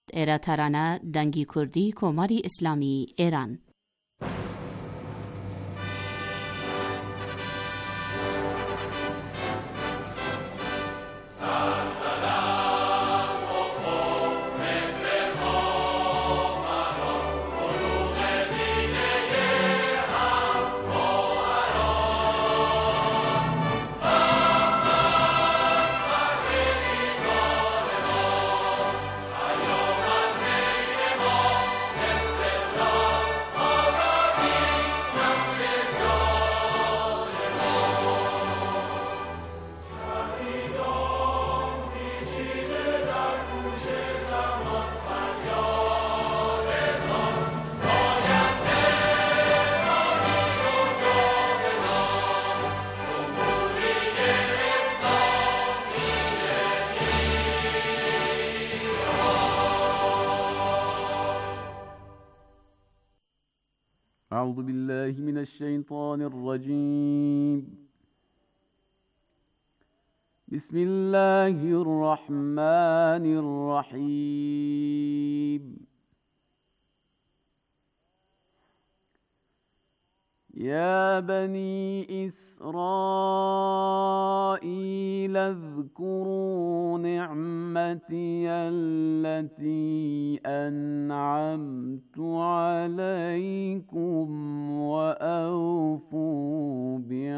ایراترانا دنگی کردی کماری اسلامی ایران. أعوذ بالله من الشيطان الرجيم. بسم الله الرحمن الرحيم. يا بني إسرائيل اذكروا نعمتي التي أنعمت عليكم وأوفوا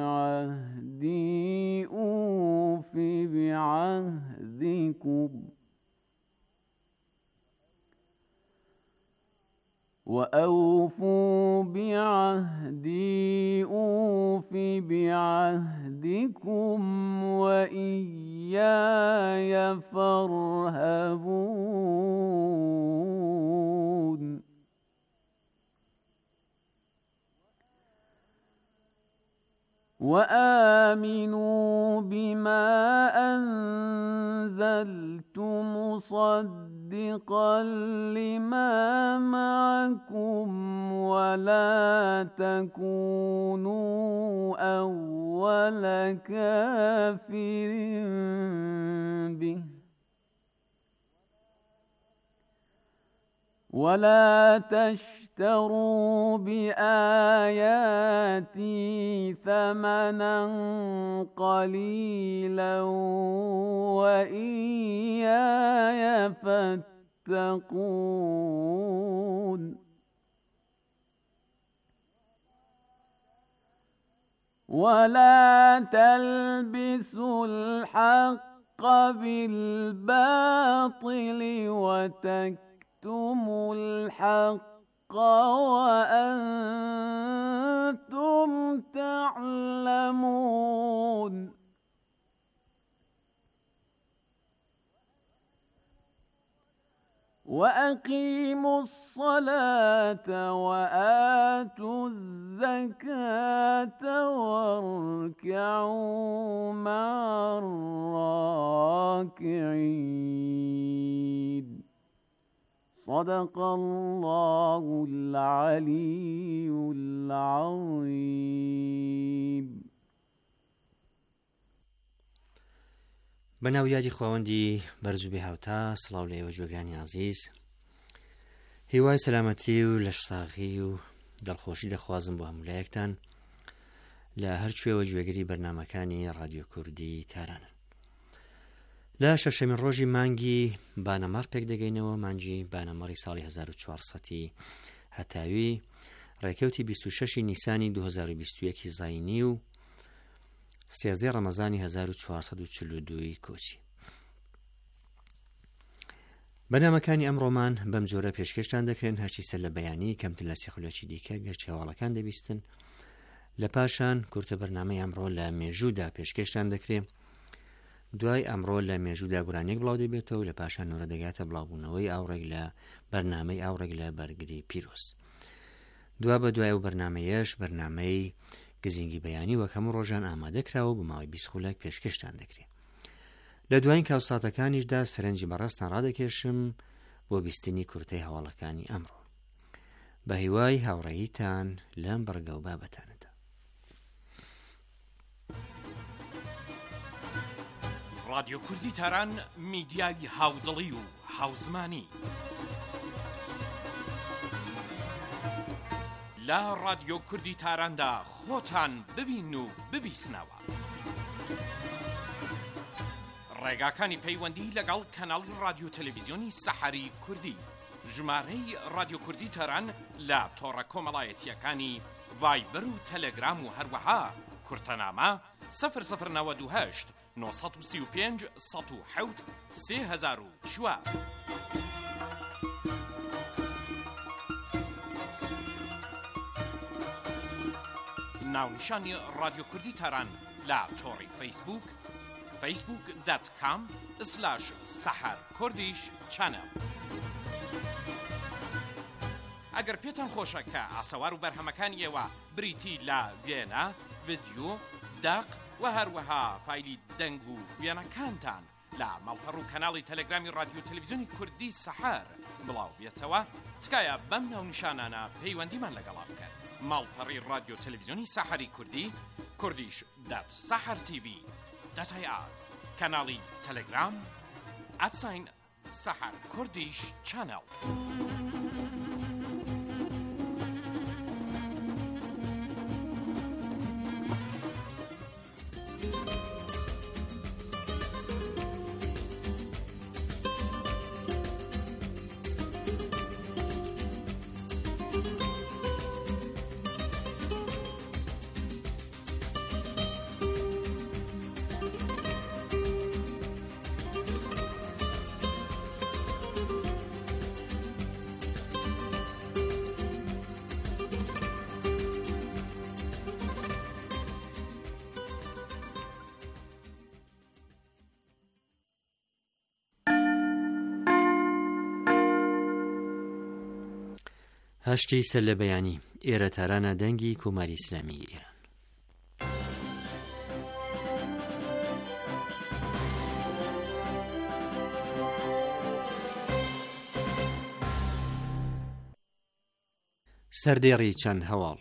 بعهدي أوف بعهدكم وأوفوا بعهدي أوف بعهدكم وإياي فارهبون. وآمنوا بما أنزلت مصدقا لما معكم ولا تكونوا أول كافر به ولا تشتروا بآياتي ثمنا قليلا وإياي فاتقون. ولا تلبسوا الحق بالباطل وتكتموا الحق وأنتم تعلمون. وأقيموا الصلاة وآتوا الزكاة واركعوا مع الراكعين. صدق الله العلي العظيم. بەناو یادی خواوەندی بەرز و بێهاوتا، سڵاو لە ئێوە جۆگرانی عەزیز. هیوای سەلامەتی و لەشساغی و دڵخۆشی دەخوازم بۆ هەمولایەکتان لە هەر کوێوە گوێگری بەرنامەکانی ڕادیۆ کوردی تارانن. لە شەشەمین ڕۆژی مانگی بانەمەڕ پێک دەگەینەوە، مانگی بانەمەڕی ساڵی 1400 هەتاوی ڕێکەوتی 26 نیسانی 2021 زاینی و 13 ڕەمەزانی 1442 کۆچی. بەنامەکانی ئەمڕۆمان بەم جۆرە پێشکەشتان دەکرێن، هەرچی سەر لە بەیانی کەمتر لە سێخولەکی دیکە گەشتی هەواڵەکان دەبیستن. لە پاشان کورتە بەرنامەی ئەمڕۆ لە مێژوودا پێشکەشتان دەکرێن. دوای ئەمڕۆ لە مێژوودا گورانێک بڵاو دەبێتەوە و لە پاشان نۆرە دەگاتە بڵاوبوونەوەی ئاوڕێک لە بەرنامەی ئاوڕێک لە بەرگری پیرۆز. دوا بە دوای و بەرنامەیەش بەرنامەی گزینگی بەیانی وەک هەموو ڕۆژان ئامادەکراوە بە ماوەی 20 خولەک پێشکەشتان دەکرێت. لە دوایین کاوساتەکانیشدا سەرنجی بەڕاستان ڕادەکێشم بۆ بیستنی کورتەی هەواڵەکانی ئەمڕۆ. بە هیوای هاوڕێیتان لەم بەڕگە و بابەتانەدا. رادیۆ کوردی تاران میدیای هاودڵی و هاوزمانی لا رادیۆ کوردی تاراندا خۆتان ببین و ببیسنەوە. ڕێگاکانی پەیوەندی لەگەڵ کەناڵی رادیۆ تەلەڤیزیۆنی سەحەری کوردی، ژمارەی رادیۆ کوردی تاران لە تۆڕە کۆمەڵایەتیەکانی ڤایبەر و تەلەگرام و هەروەها کورتەنامە 0098 935 107 3004. ناونیشانی رادیۆ کوردی تاران لە تۆڕی فەیسبوک facebook.com/saharkurdish channel. ئەگەر پێتان خۆشە کە ئاسەوار و بەرهەمەکانی ئێوە بریتی لە وێنە، ڤیدیۆ، داق و هەروەها فایلی دەنگ و وێنەکانتان لە ماڵپەڕ و کەناڵی تەلەگرامی رادیۆ تەلەڤیزیۆنی کوردی سەحەر بڵاو بێتەوە، تکایە بەم ناونیشانانە پەیوەندیمان لەگەڵا بکەن. ماڵپەڕی رادیۆ تەلەڤیزیۆنی سەحەری کوردی kurdish.sahartv.ir، کەناڵی تەلەگرام @saharkurdish channel. هەشتی سەر لە بەیانی ئێرە تارانە دەنگی کۆماری ئیسلامی ئێران. سەردێڕی چەند هەواڵ.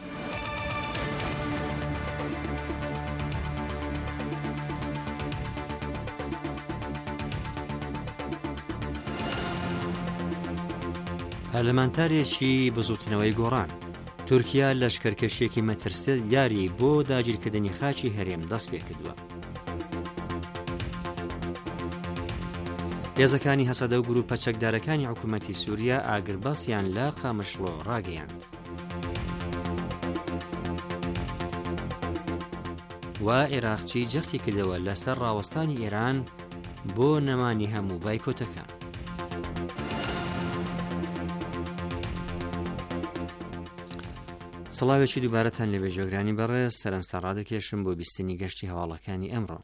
پارلەمانتارێکی بزوتنەوەی گۆڕان. تورکیا لەشکەرکەشیەکی مەترسە یاری بۆ داگیرکردنی خاچی هەرێم دەست پێ کردووە. هێزەکانی هەسەدە و گروپە چەکدارەکانی حکوومەتی سووریا ئاگرباسیان لە قامشڵۆ ڕاگەیاند. و عێراقچی جەختی کردەوە لەسەر ڕاوەستانی ئێران بۆ نەمانی هەموو بایکۆتەکان. سڵاوێکی دووبارەتان لە بێژۆگرانی بەڕێز سەرنجتان ڕادەکێشم بۆ بیستنی گەشتی هەواڵەکانی ئەمڕۆ.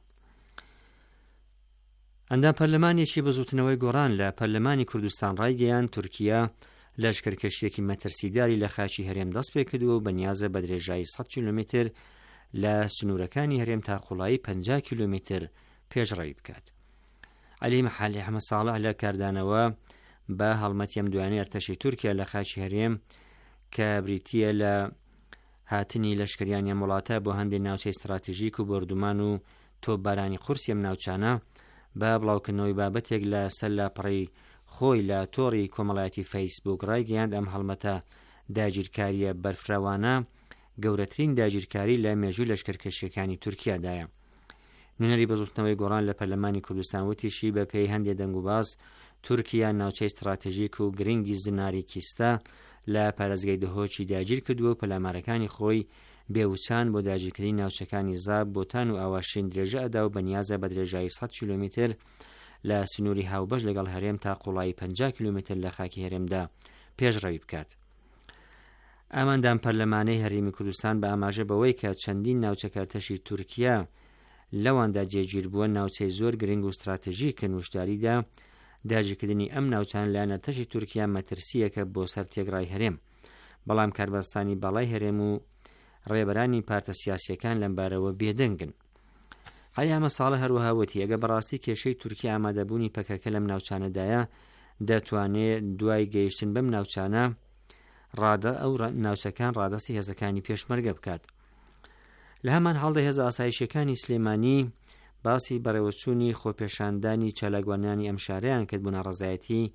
ئەندام پەرلەمانێکی بەزوتنەوەی گۆڕان لە پەرلەمانی کوردستان ڕایگەیان تورکیا لەشکەرکەشیەکی مەترسیداری لە خاچی هەرێم دەست پێ کردووە و بەنیازە بە درێژایی 100 کیلۆمتر لە سنوورەکانی هەرێم تا قوڵایی 50 کیلۆمتر پێشڕەوی بکات. عەلی مەحەلی ئەحمەد ساڵح لە کاردانەوە بە هەڵمەتی ئەم دوانەی ئەرتەشی تورکیا لە خاچی هەرێم کە بریتیە لە هاتنی لەشکریانی وڵاتە بۆ هەندێک ناوچەی استراتیژیک و بردومان و تۆپبارانی قورسی ئەم ناوچانە بە بڵاوکردنەوەی بابەتێک لە سەر لاپەڕی خۆی لە تۆڕی کۆمەڵایەتی فەیسبوک ڕایگەیاند ئەم هەڵمەتە داگیرکاریە بەرفراوانە گەورەترین داگیرکاری لە مێژووی لەشکەرکەشیەکانی تورکیادایە. نوێنەری بەزوتنەوەی گۆڕان لە پەرلەمانی کوردستان وتیشی بە پێی هەندێک دەنگوباز تورکیا ناوچەی استراتیژیک و گرنگی زناری کیستە لە پارێزگای دهۆکی داگیر کردووە و پەلامارەکانی خۆی بێوچان بۆ داگیرکردنی ناوچەکانی زاب، بۆتان و ئاواشین درێژە ئەدا و بەنیازە بە درێژایی 100 کیلۆمتر لە سنووری هاوبەش لەگەڵ هەرێم تا قوڵایی 50 کیلۆمتر لە خاکی هەرێمدا پێشڕەوی بکات. ئاماندام پەرلەمانەی هەرێمی کوردستان بە ئاماژە بەوەی کە چەندین ناوچەکارتەشی تورکیا لەواندا جێگیر بووە ناوچەی زۆر گرنگ و استراتیژیکن وشداریدا داگیرکردنی ئەم ناوچان لە نەتەشی تورکیا مەترسیەکە بۆ سەر تێگڕای هەرێم. بەڵام کاربەستانی باڵای هەرێم و ڕێبەرانی پارتە سیاسیەکان لەم بارەوە بێدەنگن. عەلی ئەحمەد ساڵح هەروەها وتی ئەگە بەڕاستی کێشەی تورکیا ئامادەبوونی پەکەکە لەم ناوچانەدایە دەتوانێت دوای گەیشتن بەم ناوچانە ئەو ناوچەکان ڕادەستی هێزەکانی پێشمەرگە بکات. لە هەمان هەڵدا هێزە ئاسایشیەکانی سلێمانی باسی بەڕێوەچوونی خۆپێشاندانی چالاکوانیانی ئەم شارەیان کرد بوو ناڕەزایەتی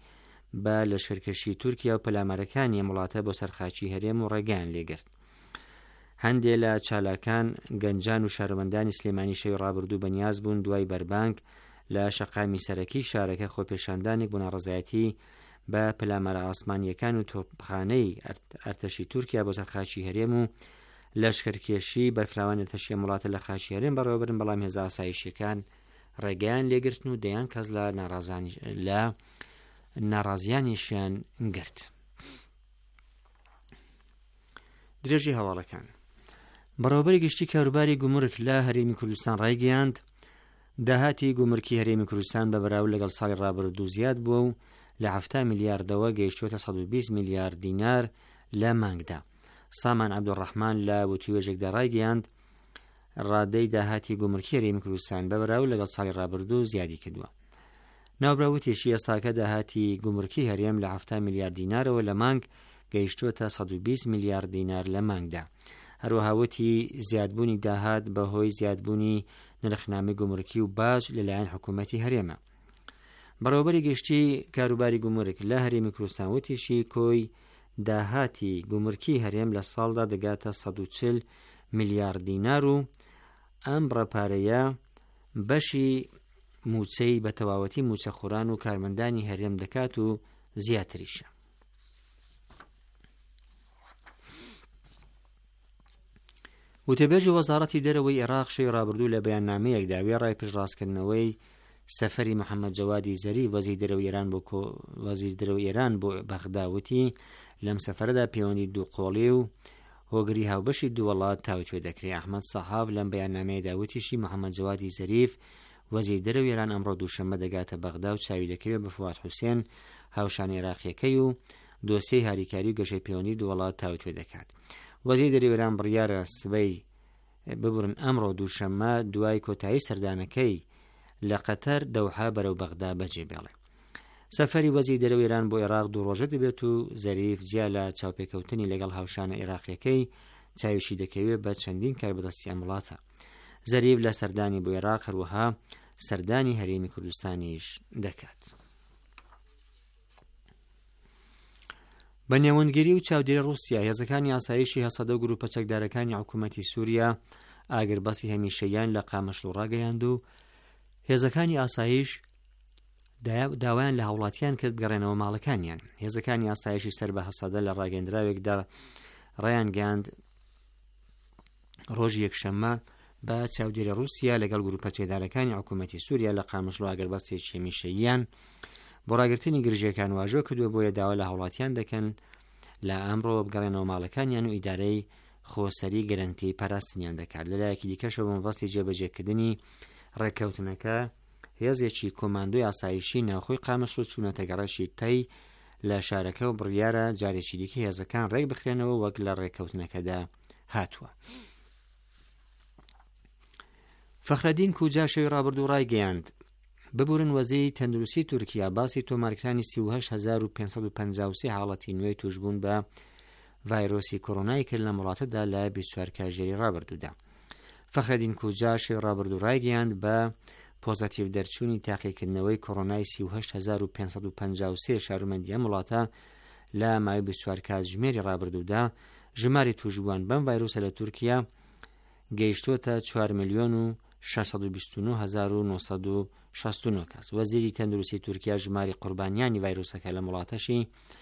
بە لەشکرکەشی تورکیا و پەلامەرەکانی وڵاتە بۆ سەرخاچی هەرێم و ڕێگەیان لێگرت. هەندێک لە چالاکان گەنجان و شارۆمەندانی سلێمانی شەوی ڕابردوو بەنیاز بوون دوای بەربانگ لە شەقامی سەرەکی شارەکە خۆپێشاندانێک بوو ناڕەزایەتی بە پەلامەرە ئاسمانیەکان و تۆپخانەی ئەرتەشی تورکیا بۆ سەرخاچی هەرێم و لەشکرکێشی بەرفراوان ئەرتەشی وڵاتە لە خاچی هەرێم بەڕێوەبرن، بەڵام هێزە ئاسایشیەکان ڕێگەیان لێگرتن و دەیان کەس لە ناڕازیانیشیان گرت. درێژی هەواڵەکان بەڕێوەبەری گشتی کاروباری گومرک لە هەرێمی کوردستان ڕایگەیاند داهاتی گومرکی هەرێمی کوردستان بە بەراورد لەگەڵ ساڵی ڕابردوو زیاد بووە و لە 7 میلیاردەوە گەیشتووەتە 120 میلیارد دینار لە مانگدا. سامان عەبدوڕەحمان لە وتوێژێکدا ڕایگەیاند ڕادەی داهاتی گومرکی هەرێمی کوردستان بە بەراورد لەگەڵ ساڵی ڕابردوو زیادی کردووە. ناوبراوتێشی ئێستاکە داهاتی گومرکی هەرێم لە 7 میلیارد دینارەوە لە مانگ گەیشتووەتە 120 میلیارد دینار لە مانگدا. هەروەها وتی زیادبوونی داهات بەهۆی زیادبوونی نرخنامەی گومرکی و باج لەلایەن حکوومەتی هەرێمە. بەڕێوەبەری گشتی کاروباری گومرک لە هەرێمی کوردستان وتیشی کۆی داهاتی گومرکی هەرێم لە ساڵدا دەگاتە 140 میلیارد دینار و ئەم ڕەپارەیە بەشی موچەی بە تەواوەتی موچەخۆران و کارمەندانی هەرێم دەکات و زیاتریشە. وتەبێژی وەزارەتی دەرەوەی عێراق شەوی ڕابردوو لە بەیاننامەیەکدا وێڕای پشتڕاستکردنەوەی سەفەری محەممەد جەوادی زەریف وەزیری دەرەوەی ئێران بۆ بەغدا وتی لەم سەفەرەدا پەیوەندی دووقۆڵی و هۆگری هاوبەشی دوو وڵات تاوتوێ دەکرێت. ئەحمەد سەحاف لەم بەیاننامەیەدا وتیشی محەممەد جەوادی زەریف وەزیری دەرەوەی ئێران ئەمڕۆ دووشەممە دەگاتە بەغدا و چاوی دەکەوێت بە فواد حوسێن هاوشانی عێراقیەکەی و دۆسیەی هاریکاری و گەشەی پەیوەندی دوو وڵات تاوتوێ دەکات. وەزیری دەرەوەی ئێران بڕیارە سبەی ببڕن ئەمڕۆ دووشەممە دوای کۆتایی سەردانەکەی لە قەتەر دەوحا بەرەو بەغدا بەجێ بێڵێ. سەفەری وەزیری دەرەوەی ئێران بۆ عێراق 2 ڕۆژە دەبێت و زەریف جیا لە چاوپێکەوتنی لەگەڵ هاوشانە عێراقیەکەی چاویشی دەکەوێت بە چەندین کار بەدەستی ئەم وڵاتە. زەریف لە سەردانی بۆ عێراق هەروەها سەردانی هەرێمی کوردستانیش دەکات. بە نێوەندگەری و چاودێری ڕووسیا هێزەکانی ئاسایشی هەسەدە و گروپە چەکدارەکانی حکوومەتی سووریا ئاگربەسی هەمیشەیان لە قامەشلوو ڕاگەیاند و هێزەکانی ئاسایش داوایان لە هاوڵاتیان کرد بگەڕێنەوە ماڵەکانیان. هێزەکانی ئاسایشی سەر بە هەسەدە لە ڕاگەندراوێکدا ڕایان گەاند ڕۆژی یەکشەممە بە چاودێری ڕووسیا لەگەڵ گروپە چێدارەکانی حکوومەتی سووریا لە قامەشلوو ئاگربەستێکی هەمیشەییان بۆ ڕاگررتنی گرژیەکان واژۆ کردووە بۆیە داوا لە هاوڵاتیان دەکەن لە ئەمڕۆ بگەڕێنەوە ماڵەکانیان و ئیدارەی خۆسەری گەرنتی پاراستنیان دەکات. لەلایەکی دیکەشەوە مەبەستی جێبەجێکردنی ڕێککەوتنەکە هێزێکی کۆماندۆی ئاسایشی ناوخۆی قامەشلوو چوونەتە گەڕەشی تەی لە شارەکە و بڕیارە جارێکی دیکە هێزەکان ڕێک بخرێنەوە وەک لە ڕێککەوتنەکەدا هاتووە. فەخرەدین کوجا شەوی ڕابردوو ڕایگەیاند ببورن وەزیری تەندروستی تورکیا باسی تۆمارکرانی 38553 حاڵەتی نوێی توشبوون بە ڤایرۆسی کۆڕۆنای کرد لە وڵاتەدا لە 24 کاتژێری ڕابردوودا. فەخرەدین کوجا شەوی ڕابردوو ڕایگەیاند بە پۆزەتیڤ دەرچوونی تاقیکردنەوەی کۆڕۆنای 38553 شارۆمەندی ئەم وڵاتە لە مای 24 کاتژمێری ڕابردوودا ژماری توشبووان بەم ڤایرۆسە لە تورکیا گەیشتووەتە 4,629,969 کەس. وەزیری تەندروستی تورکیا ژماری قوربانیانی ڤایرۆسەکە لە وڵاتەشی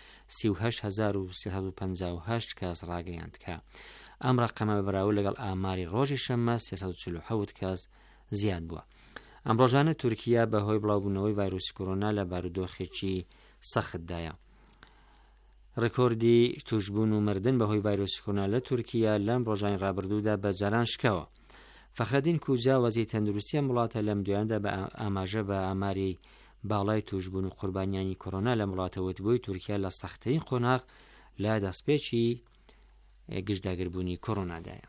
38,358 کەس ڕاگەیاند کە ئەم ڕقەمە بەراورد لەگەڵ ئاماری ڕۆژی شەممە 347 کەس زیاد بووە. ئەم ڕۆژانە تورکیا بەهۆی بڵاوبوونەوەی ڤایرۆسی کۆڕۆنا لە بارودۆخێکی سەختدایە. ڕێکۆردی توشبوون و مردن بەهۆی ڤایرۆسی کۆڕۆنا لە تورکیا لەم ڕۆژانی ڕابردوودا بە جاران شکەوە. فەخرەدین کوجا وەزیری تەندروستی ئەم وڵاتە لەم دوایاندا بە ئاماژە بە ئاماری باڵای توشبوون و قوربانیانی کۆڕۆنا لە وڵاتەوەت بووی تورکیا لە سەختترین قۆناغ لە دەستپێکی گشتداگربوونی کۆڕۆنادایە.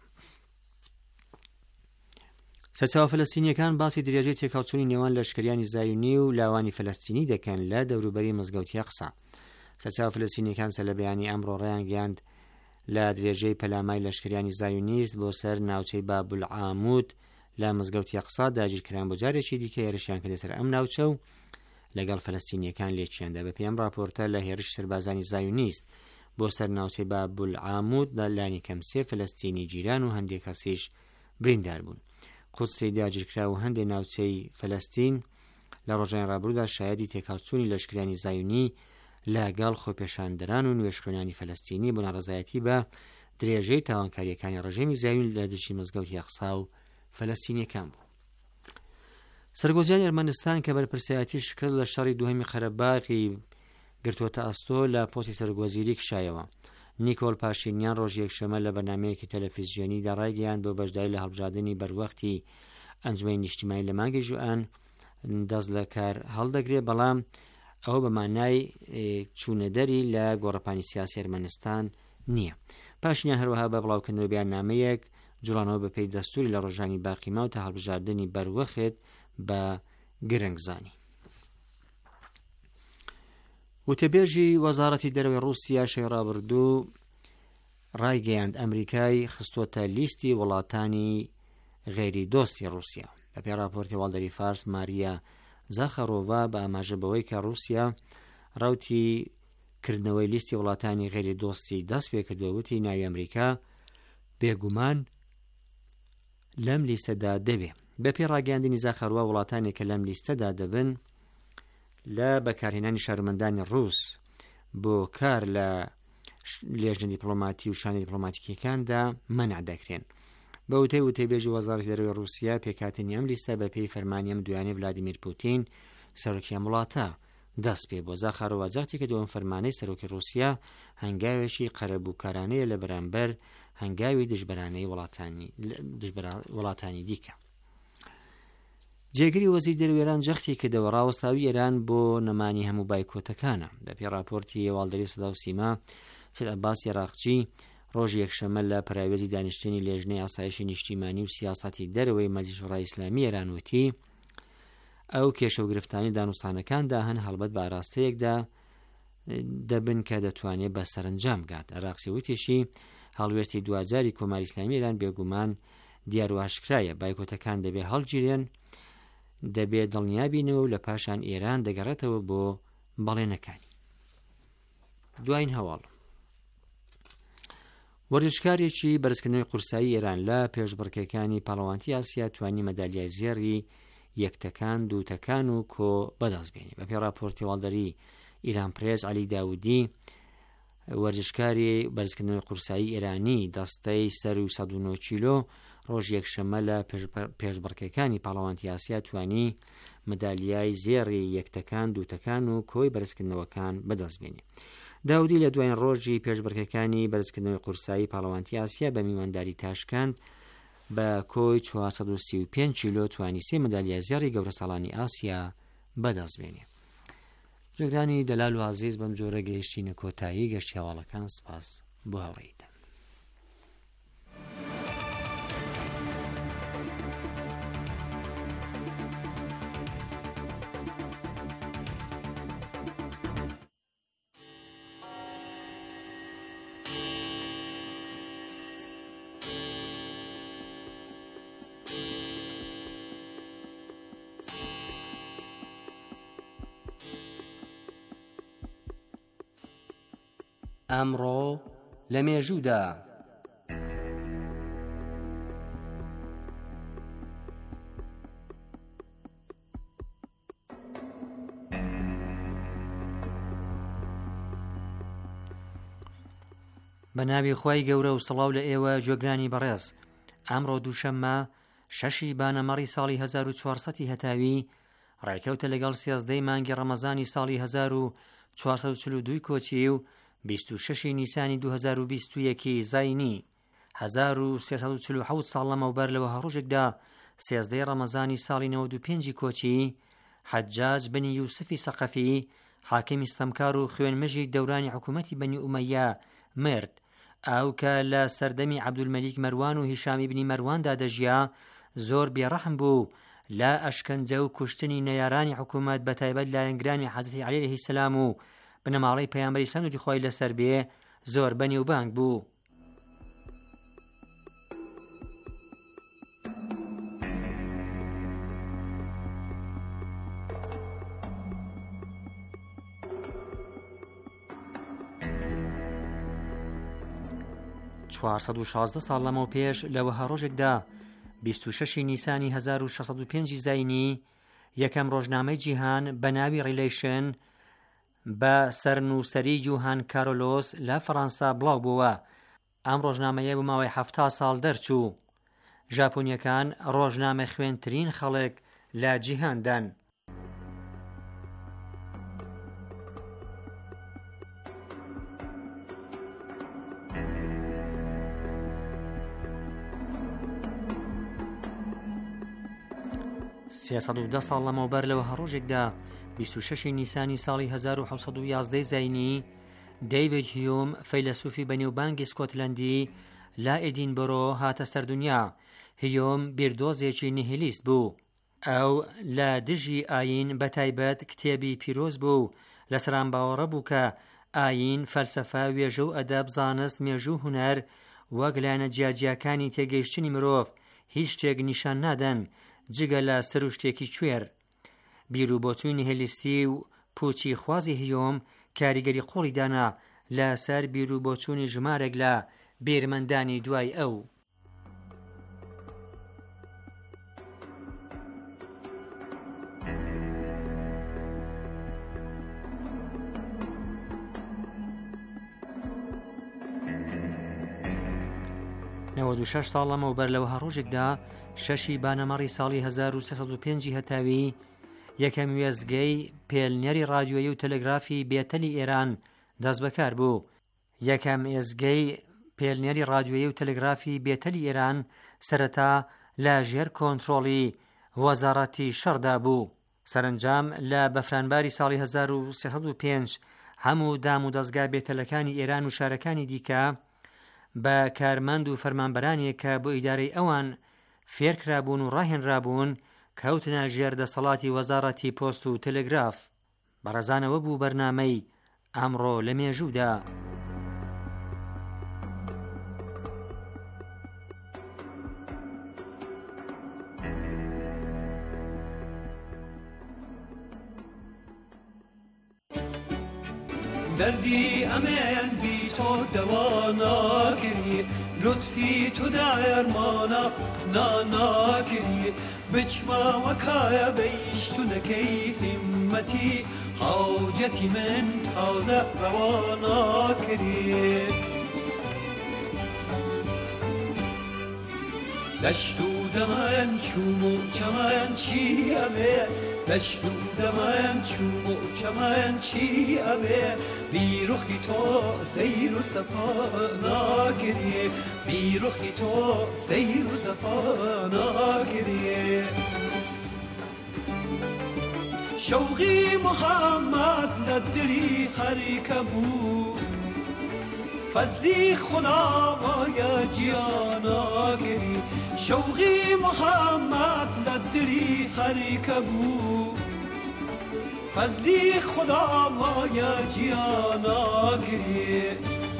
سەرچاوە فەلەستینیەکان باسی درێژەی تێکەڵچوونی نێوان لەشکریانی زایونی و لاوانی فەلەستینی دەکەن لە دەوروبەری مزگەوتی ئەقسا. سەرچاوە فەلەستینیەکان سەر لە بەیانی ئەمڕۆ ڕێیان گەیاند لە درێژەی پەلامای لەشکریانی زایونیست بۆ سەر ناوچەی بابولعامود لە مزگەوتی ئەقسا داگیرکران بۆ جارێکی دیکە هێرشیان کردە سەر ئەم ناوچە و لەگەڵ فەلەستینیەکان لێکیاندا. بە پێم راپۆرتە لە هێرش سربازانی زایونیست بۆ سەر ناوچەی بابولعامود لانی کەم 3 فەلەستینی جیران و هەندێک کەسیش بریندار بوون. قودسی داگیرکرا و هەندێک ناوچەی فەلەستین لە ڕۆژانی ڕابردوودا شایەدی تێکەڵچوونی لەشکرانی زایونی لەگەڵ خۆپێشاندەران و نوێژخوێنانی فەلەستینی بۆ ناڕەزایەتی بە درێژەی تاوانکاریەکانی ڕژێمی زایون لە دژی مزگەوتی ئەقسا و فەلەستینیەکان بوو. سەرگۆزیانی ئەرمەنستان کە بەرپرسایەتی شکست لە شەڕی دووهەمی قەرەباغی گرتووەتە ئەستۆ لە پۆستی سەرگۆزیری کشایەوە. نیکۆل پاشینیان ڕۆژ یەکشەمە لە بەرنامەیەکی تەلەڤیزیۆنیدا ڕایگەیاند بۆ بەشداری لە هەڵبژاردننی بەروەختی ئەنجومەی نیشتیمانی لە مانگی ژوئان دەست لە کار هەڵدەگرێت، بەڵام ئەوە بە مانای چوونەدەری لە گۆڕەپانی سیاسی ئەرمەنستان نییە. پاشنیان هەروەها بە بڵاوکردنەوەی بیاننامەیەک جوڵانەوە بە پێی دەستوری لە ڕۆژانی باقی ماوە تا هەڵبژاردننی بەروەخت بە گرنگزانی. وتەبێژی وەزارەتی دەرەوەی رووسیا شەوی ڕابردوو ڕایگەیاند ئەمریکای خستوۆتە لیستی وڵاتانی غێری دۆستی رووسیا. بە پێی راپۆرتی هێواڵدەری فارس ماریا زاخەرۆڤا بە ئاماژەبەوەی کە رووسیا ڕوتی کردنەوەی لیستی وڵاتانی غێری دۆستی دەست پێ کردووە، وتی ناوی ئەمریکا بێگومان لەم لیستەدا دەبێ. بە پێی ڕاگەیاندنی زاخەرۆڤا وڵاتانی کە لەم لیستەدا دەبن لە بەکارهێنانی شارمەندانی ڕووس بۆ کار لە لێژنە دیپلۆماتی و شانی دیپلۆماتیکیەکاندا مەنع دەکرێن. بە وتەبێژی وەزارەتی دەرەوەی رووسیا پێکهاتنی ئەم لیستە بە پێی فەرمانی ئەم دوایانەی ڤلادیمیر پوتین سەرۆکیە وڵاتە دەست پێ بۆ. زاخەرۆڤا جەختی کە دووەم فەرمانەی سەرۆکی رووسیا هەنگاوێکی قەرەبووکارانەیە لە بەرامبەر هەنگاوی دژبەرانەی وڵاتانی دیکە. جێگری وەزیری دەرەوەی ئێران جەختی کردەوە ڕاوەستاوی ئێران بۆ نەمانی هەموو بایکۆتەکانە. بە پێی راپۆرتی هێواڵدەری سەدا و سیما سید عەباس عێراقچی ڕۆژ یەکشەمە لە پەراوێزی دانیشتنی لێژنەی ئاسایشی نیشتیمانی و سیاسەتی دەرەوەی مەجلیس شوڕای ئیسلامی ئێران وتی ئەو کێشە و گرفتانی دانوستانەکاندا هەن هەڵبەت بە ئاراستەیەکدا دەبن کە دەتوانێت بە سەرنجام گات. عێراقچی وتیشی هەڵوێستی دوجاری کۆماری ئیسلامی ئێران بێگومان دیار و ئاشکرایە، بایکۆتەکان دەبێ هەڵگیرێن، دەبێت دڵنیابینەوە و لە پاشان ئێران دەگەڕێتەوە بۆ بەڵێنەکانی. دوایین هەواڵ وەرزشکارێکی بەرزکردنەوەی قورسایی ئێران لە پێشبڕکێکانی پاڵەوانتی ئاسیا توانی مەدالیای زێڕی یەکتەکان، دووتەکان و کۆ بەدەستبێنێ. بە پێی راپۆرتی هێواڵدەری ئیران پرێس عەلی داودی وەرزشکاری بەرزکردنەوەی قورسایی ئێرانی دەستەی سەر و 109 کیلۆ ڕۆژ یەکشەمە لە پێشبڕکێکانی پاڵەوانتی ئاسیا توانی مەدالیای زێڕی یەکتەکان، دووتەکان و کۆی بەرزکردنەوەکان بەدەستبێنێ. داودی لە دوایین ڕۆژی پێشبڕکێکانی بەرزکردنەوەی قورسایی پاڵەوانتی ئاسیا بە میوانداری تاشکند بە کۆی 435 کیلۆ توانی 3 مەدالیای زێڕی گەورە ساڵانی ئاسیا بەدەستبێنێ. جێگرانی دەلال و عەزیز بەم جۆرە گەیشتینە کۆتایی گەشتی هەواڵەکان. سپاس بۆ هاوڕێیتان. ئەمڕۆ لە مێژوودا بە ناوی خوای گەورە و سڵاو لە ئێوە گوێگرانی بەڕێز. ئەمڕۆ دووشەممە 6 بانەمەڕی ساڵی 1400 هەتاوی ڕێکەوتە لەگەڵ 13 مانگی ڕەمەزانی ساڵی 1442 کۆچی و 26 نیسانی 2021 زاینی 1347 ساڵ لەمەوبەر لەوە هەڕۆژێکدا 13 ڕەمەزانی ساڵی 95 کۆچی حەجاج بنی یوسفی سەقەفی حاکمی ستەمکار و خوێنمەژی دەورانی حکوومەتی بەنی ئومەیە مرد. ئەو کە لە سەردەمی عەبدولمەلیک مەروان و هیشامی بنی مەرواندا دەژیا زۆر بێڕەحم بوو لە ئەشکەنجە و کوشتنی نەیارانی حکوومەت بەتایبەت لایەنگرانی حەزرەتی عەلی عەلەیهی سەلام و بنەماڵەی پەیامبەری سەنووری خۆی لەسەر بێ زۆر بەنێوبانگ بوو. 416 ساڵ لەمەوە پێش لەوەها ڕۆژێکدا 26 نیسانی 1605 زاینی یەکەم ڕۆژنامەی جیهان بە ناوی ڕیلیشن بە سەرنووسەری یوهان کارۆلۆس لە فەڕەنسا بڵاو بووە. ئەم ڕۆژنامەیە بە ماوەی 70 ساڵ دەرچوو. ژاپۆنیەکان ڕۆژنامە خوێنترین خەڵک لە جیهاندان. سیاسەد و 10 ساڵ لەمەوبەر لەوە هەڕۆژێکدا 26 نیسانی ساڵی 1911 زاینی دەیڤید هیوم فەیلسوفی بەنێوبانگی سکۆتلەندی لە ئێدینبرۆ هاتە سەردونیا. هیوم بیردۆزێکی نیهیلیست بوو. ئەو لە دژی ئاین بەتایبەت کتێبی پیرۆز بوو. لەسەران باوەڕە بوو کە ئاین، فەلسەفە، وێژە و ئەدەب، زانست، مێژوو هونەر وەک لایەنە جیاجیاکانی تێگەیشتنی مرۆڤ هیچ شتێک نیشان نادەن جگە لە سەر و شتێکی کوێر. بیرروبۆچووی نیهێلیستی و پوچی خوازی هیۆم کاریگەری قۆڵی دانا لەسەر بیرروبۆچوونی ژمارێک لە بێرمەندانی دوای ئەو. نەوەد و شەش ساڵ لەمەوبەر لەوەها ڕۆژێکدا 6 بانەمەڕی ساڵی 1305 هەتاوی یەکەم وێستگەی پێلنێری رادیۆیی و تەلەگرافی بێتەلی ئێران دەست بەکار بوو. یەکەم ئێزگەی پێلنێری رادیۆیی و تەلەگرافی بێتەلی ئێران سەرەتا لە ژێر کۆنتڕۆڵی وەزارەتی شەڕدا بوو. سەرنجام لە بەفرانباری ساڵی 1305 هەموو دام و دەستگا بێتەلەکانی ئێران و شارەکانی دیکە بە کارمەند و فەرمانبەرانێک کە بۆ ئیدارەی ئەوان فێرکرابوون و ڕاهێنرابوون کەوتنە ژێر دەسەڵاتی وەزارەتی پۆست و تەلەگراف. بەڕێزانەوە بوو بەرنامەی ئەمڕۆ لە مێژوودا. دردی ئەمێن بی تۆ دەوا ناکردی، لطفی تو دەرمانە ناناکردی، بچمە وەکایە بەیشتونەکەی هیممەتی حاوجەتی من تازە ڕەوا ناکردی. دەشت و دەمەن چوم و چەمەن چی ئەبێ، دەشت و دەمەن چوم و چەمەن چی ئەبێ، بیرۆخی تۆ سەیر و سەفا ناکردی، بیرۆخی تۆ سەیر و سەفا ناکردی. شەوقی محەممەد لە دلی هەریکە بوو، فەزلی خدا وایە گیاناگری، شەوقی محەممەد لە دلی هەریکە بوو، فەزلی خدا وایە گیاناگری.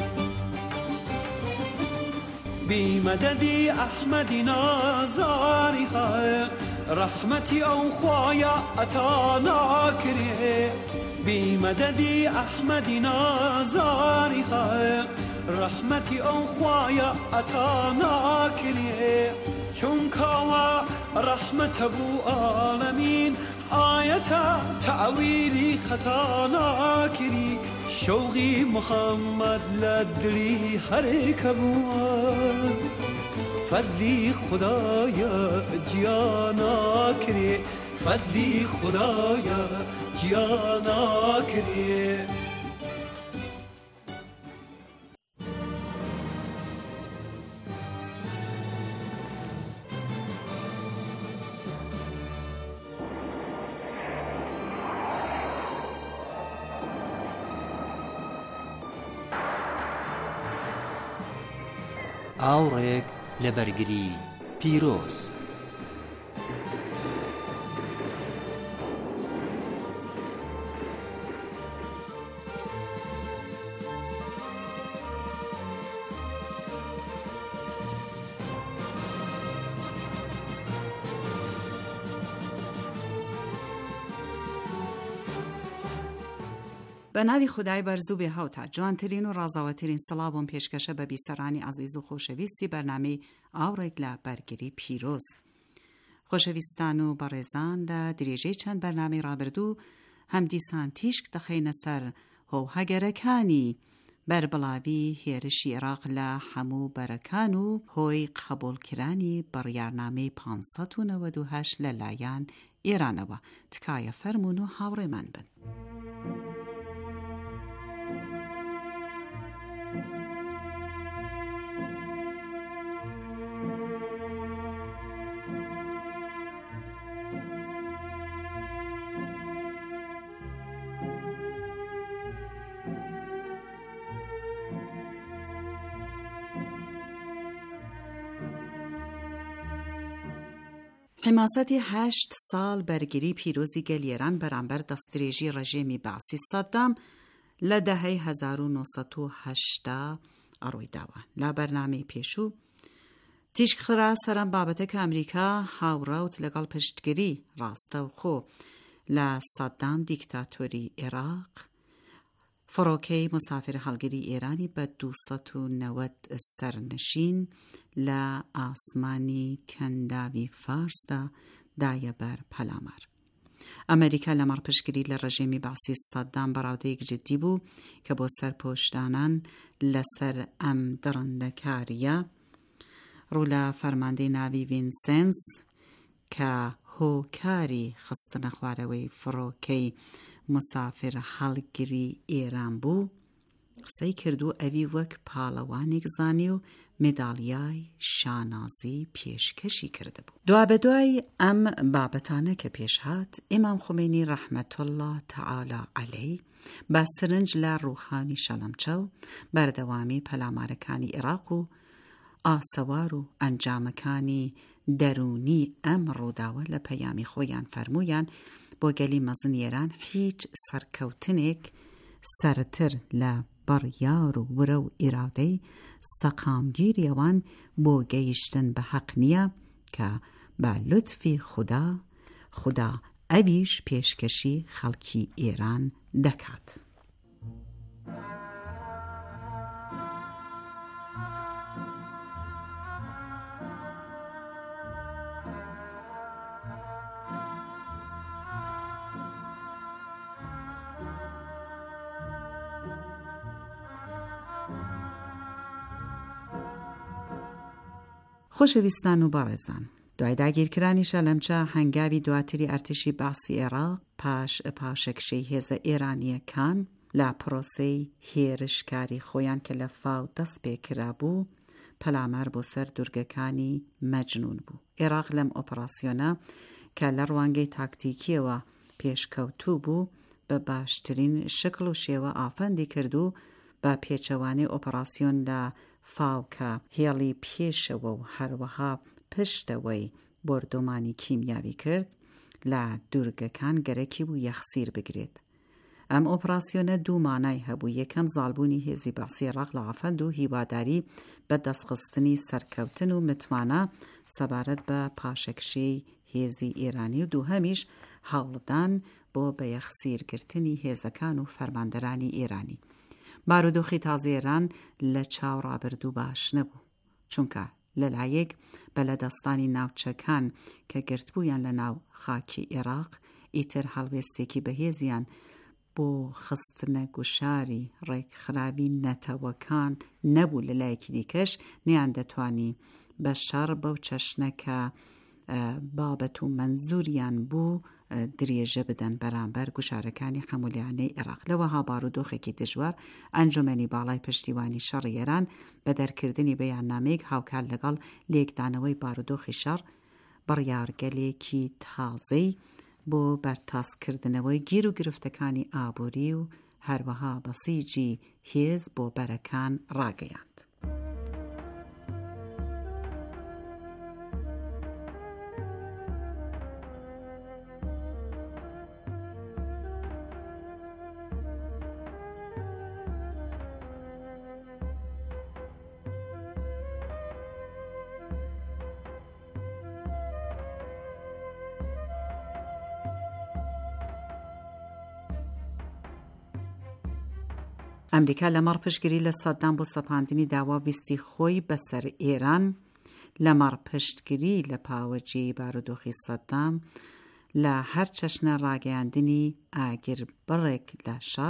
بیمەدەدی ئەحمەدی نازاری خەق، ڕەحمەتی ئەو خوایە ئەتا ناکرێ، بیمەدەدی ئەحمەدی نازاری خەق، ڕەحمەتی ئەو خوایە ئەتا ناکرێ. چونکەوە ڕەحمەتە بوو ئاڵەمین، ئایەتە تەعویلی خەتا ناکری، شەوقی محەممەد لە دلی هەرێکە بووە، فەزلی خدایە گیاناکرێ، فەزلی خدایە گیاناکرێ. ئاوڕێک لە بەرگری پیرۆز. بە ناوی خودای بەرزوو بێ هەوتا جوانترین و ڕازاوەترین سڵاو بۆم پێشکەشە بە بیسەرانی عەزیز و خۆشەویستی بەرنامەی ئاوڕێک لە بەرگری پیرۆز. خۆشەویستان و بەڕێزان، لە درێژەی چەند بەرنامەی ڕابردوو هەم دیسان تیشک دەخەینە سەر هۆوهەگەرەکانی بەربڵاوی هێرشی عێراق لە هەموو بەرەکان و هۆی قبوڵکرانی بڕیارنامەی 598 لەلایەن ئێرانەوە. تکایە فەرمون و هاوڕێمان بن. حماسەتی 8 ساڵ بەرگری پیرۆزی گەلیێران بەرامبەر دەستدرێژی ڕەژێمی بەعسی سەدام لە دەهەی 1980 ئەڕووی داوە. لە بەرنامەی پێشوو تیشکخرا سەرم بابەتە کە ئەمریکا هاوڕەوت لەگەڵ پشتگیری ڕاستەوخۆ لە سەدام دیکتاتۆری عێراق فڕۆکەی مسافر هەڵگری ئێرانی بە 290 سەرنشین لە ئاسمانی کەنداوی فارسدا دایە بەر پەلامار. ئەمریکا لەمەڕ پشتگیری لە ڕەژێمی بەعسی سەدام بەڕاودەیەک جدی بوو کە بۆ سەرپۆشدانان لەسەر ئەم دڕندەکاریە ڕوو لە فەرماندەی ناوی ڤینسێنس کە هۆکاری خستنە خوارەوەی فڕۆکەی مسافر هەڵگری ئێران بوو قسەی کردو ئەوی وەک پاڵەوانێک زانی و مێداڵیای شانازی پێشکەشی کرده بوو. دوای ئەم بابەتانە کە پێشهات، ئیمام خومینی ڕەحمەتوڵڵا تەعالا عەلەی بە سرنج لە ڕووخانی شەڵەمچە و بەردەوامی پەلامارەکانی عێراق و ئاسەوار و ئەنجامەکانی دەرونی ئەم ڕووداوە لە پەیامی خۆیان فەرموویان بۆ گەلی مەزن ئێران هیچ سەرکەوتنێک سەرتر لە بڕیار و ورە و ئیرادەی سەقامگیری ئەوان بۆ گەیشتن بە حەق نییە کە بە لوتفی خوددا ئەویش پێشکەشی خەڵکی ئێران دەکات. خۆشەویستان و بەڕێزان، دوای داگیرکرانی شەلەمچە هەنگاوی دواتری ئەرتشی بەعسی عێراق پاش پاشەکشەی هێزە ئێرانیەکان لە پرۆسەی هێرشکاری خۆیان کە لە فاو دەست پێکرا بوو، پەلامار بۆ سەر دوورگەکانی مەجنون بوو. عێراق لەم ئۆپەراسیۆنە کە لە ڕوانگەی تاکتیکیەوە پێشکەوتوو بوو بە باشترین شکل و شێوە ئافەندی کردو بە پێچەوانەی ئۆپەراسیۆن لە فاوکە هێڵی پێشەوە و هەروەها پشتەوەی بۆردۆمانی کیمیاوی کرد لە دوورگەکان گەرەکی بوو یەخسیر بگرێت. ئەم ئۆپراسیۆنە دوو مانای هەبوو. یەکەم زاڵبوونی هێزی بەعسی عێراق لە ئافەند و هیواداری بە دەستخستنی سەرکەوتن و متمانە سەبارەت بە پاشەکشەی هێزی ئێرانی و دووهەمیش هەوڵدان بۆ بە یەخسیرگرتنی هێزەکان و فەرماندەرانی ئێرانی. بارودۆخی تازە ئێران لە چاو ڕابردوو باش نەبوو، چونکە لەلایەک بە لەدەستانی ناوچەکان کە گرتبوویان لە ناو خاکی عێراق ئیتر هەڵوێستێکی بەهێزیان بۆ خستنە گوشاری ڕێکخراوی نەتەوەکان نەبوو. لەلایەکی دیکەش نەیان دەتوانی بە شەڕ بەو چەشنەکە بابەت و مەنزوریان بوو درێژە بدەن بەرامبەر گوشارەکانی هەموولیانەی عێراق. لەوەها بارودۆخێکی دژوار ئەنجومەنی باڵای پشتیوانی شەڕی ئێران بە دەرکردنی بەیاننامەیەک هاوکار لەگەڵ لێکدانەوەی بارودۆخی شەڕ بڕیارگەلێکی تازەی بۆ بەرتاسکردنەوەی گیر و گرفتەکانی ئابووری و هەروەها بەسیجی هێز بۆ بەرەکان ڕاگەیاند. ئەمریکا لەمەڕ پشتگیری لە سەددام بۆ سەپاندنی داوا ویستی خۆی بەسەر ئێران، لەمەڕ پشتگیری لە پاوەجی بارودۆخی سەددام، لە هەر چەشنە ڕاگەیاندنی ئاگر بڕێک لە شەڕ،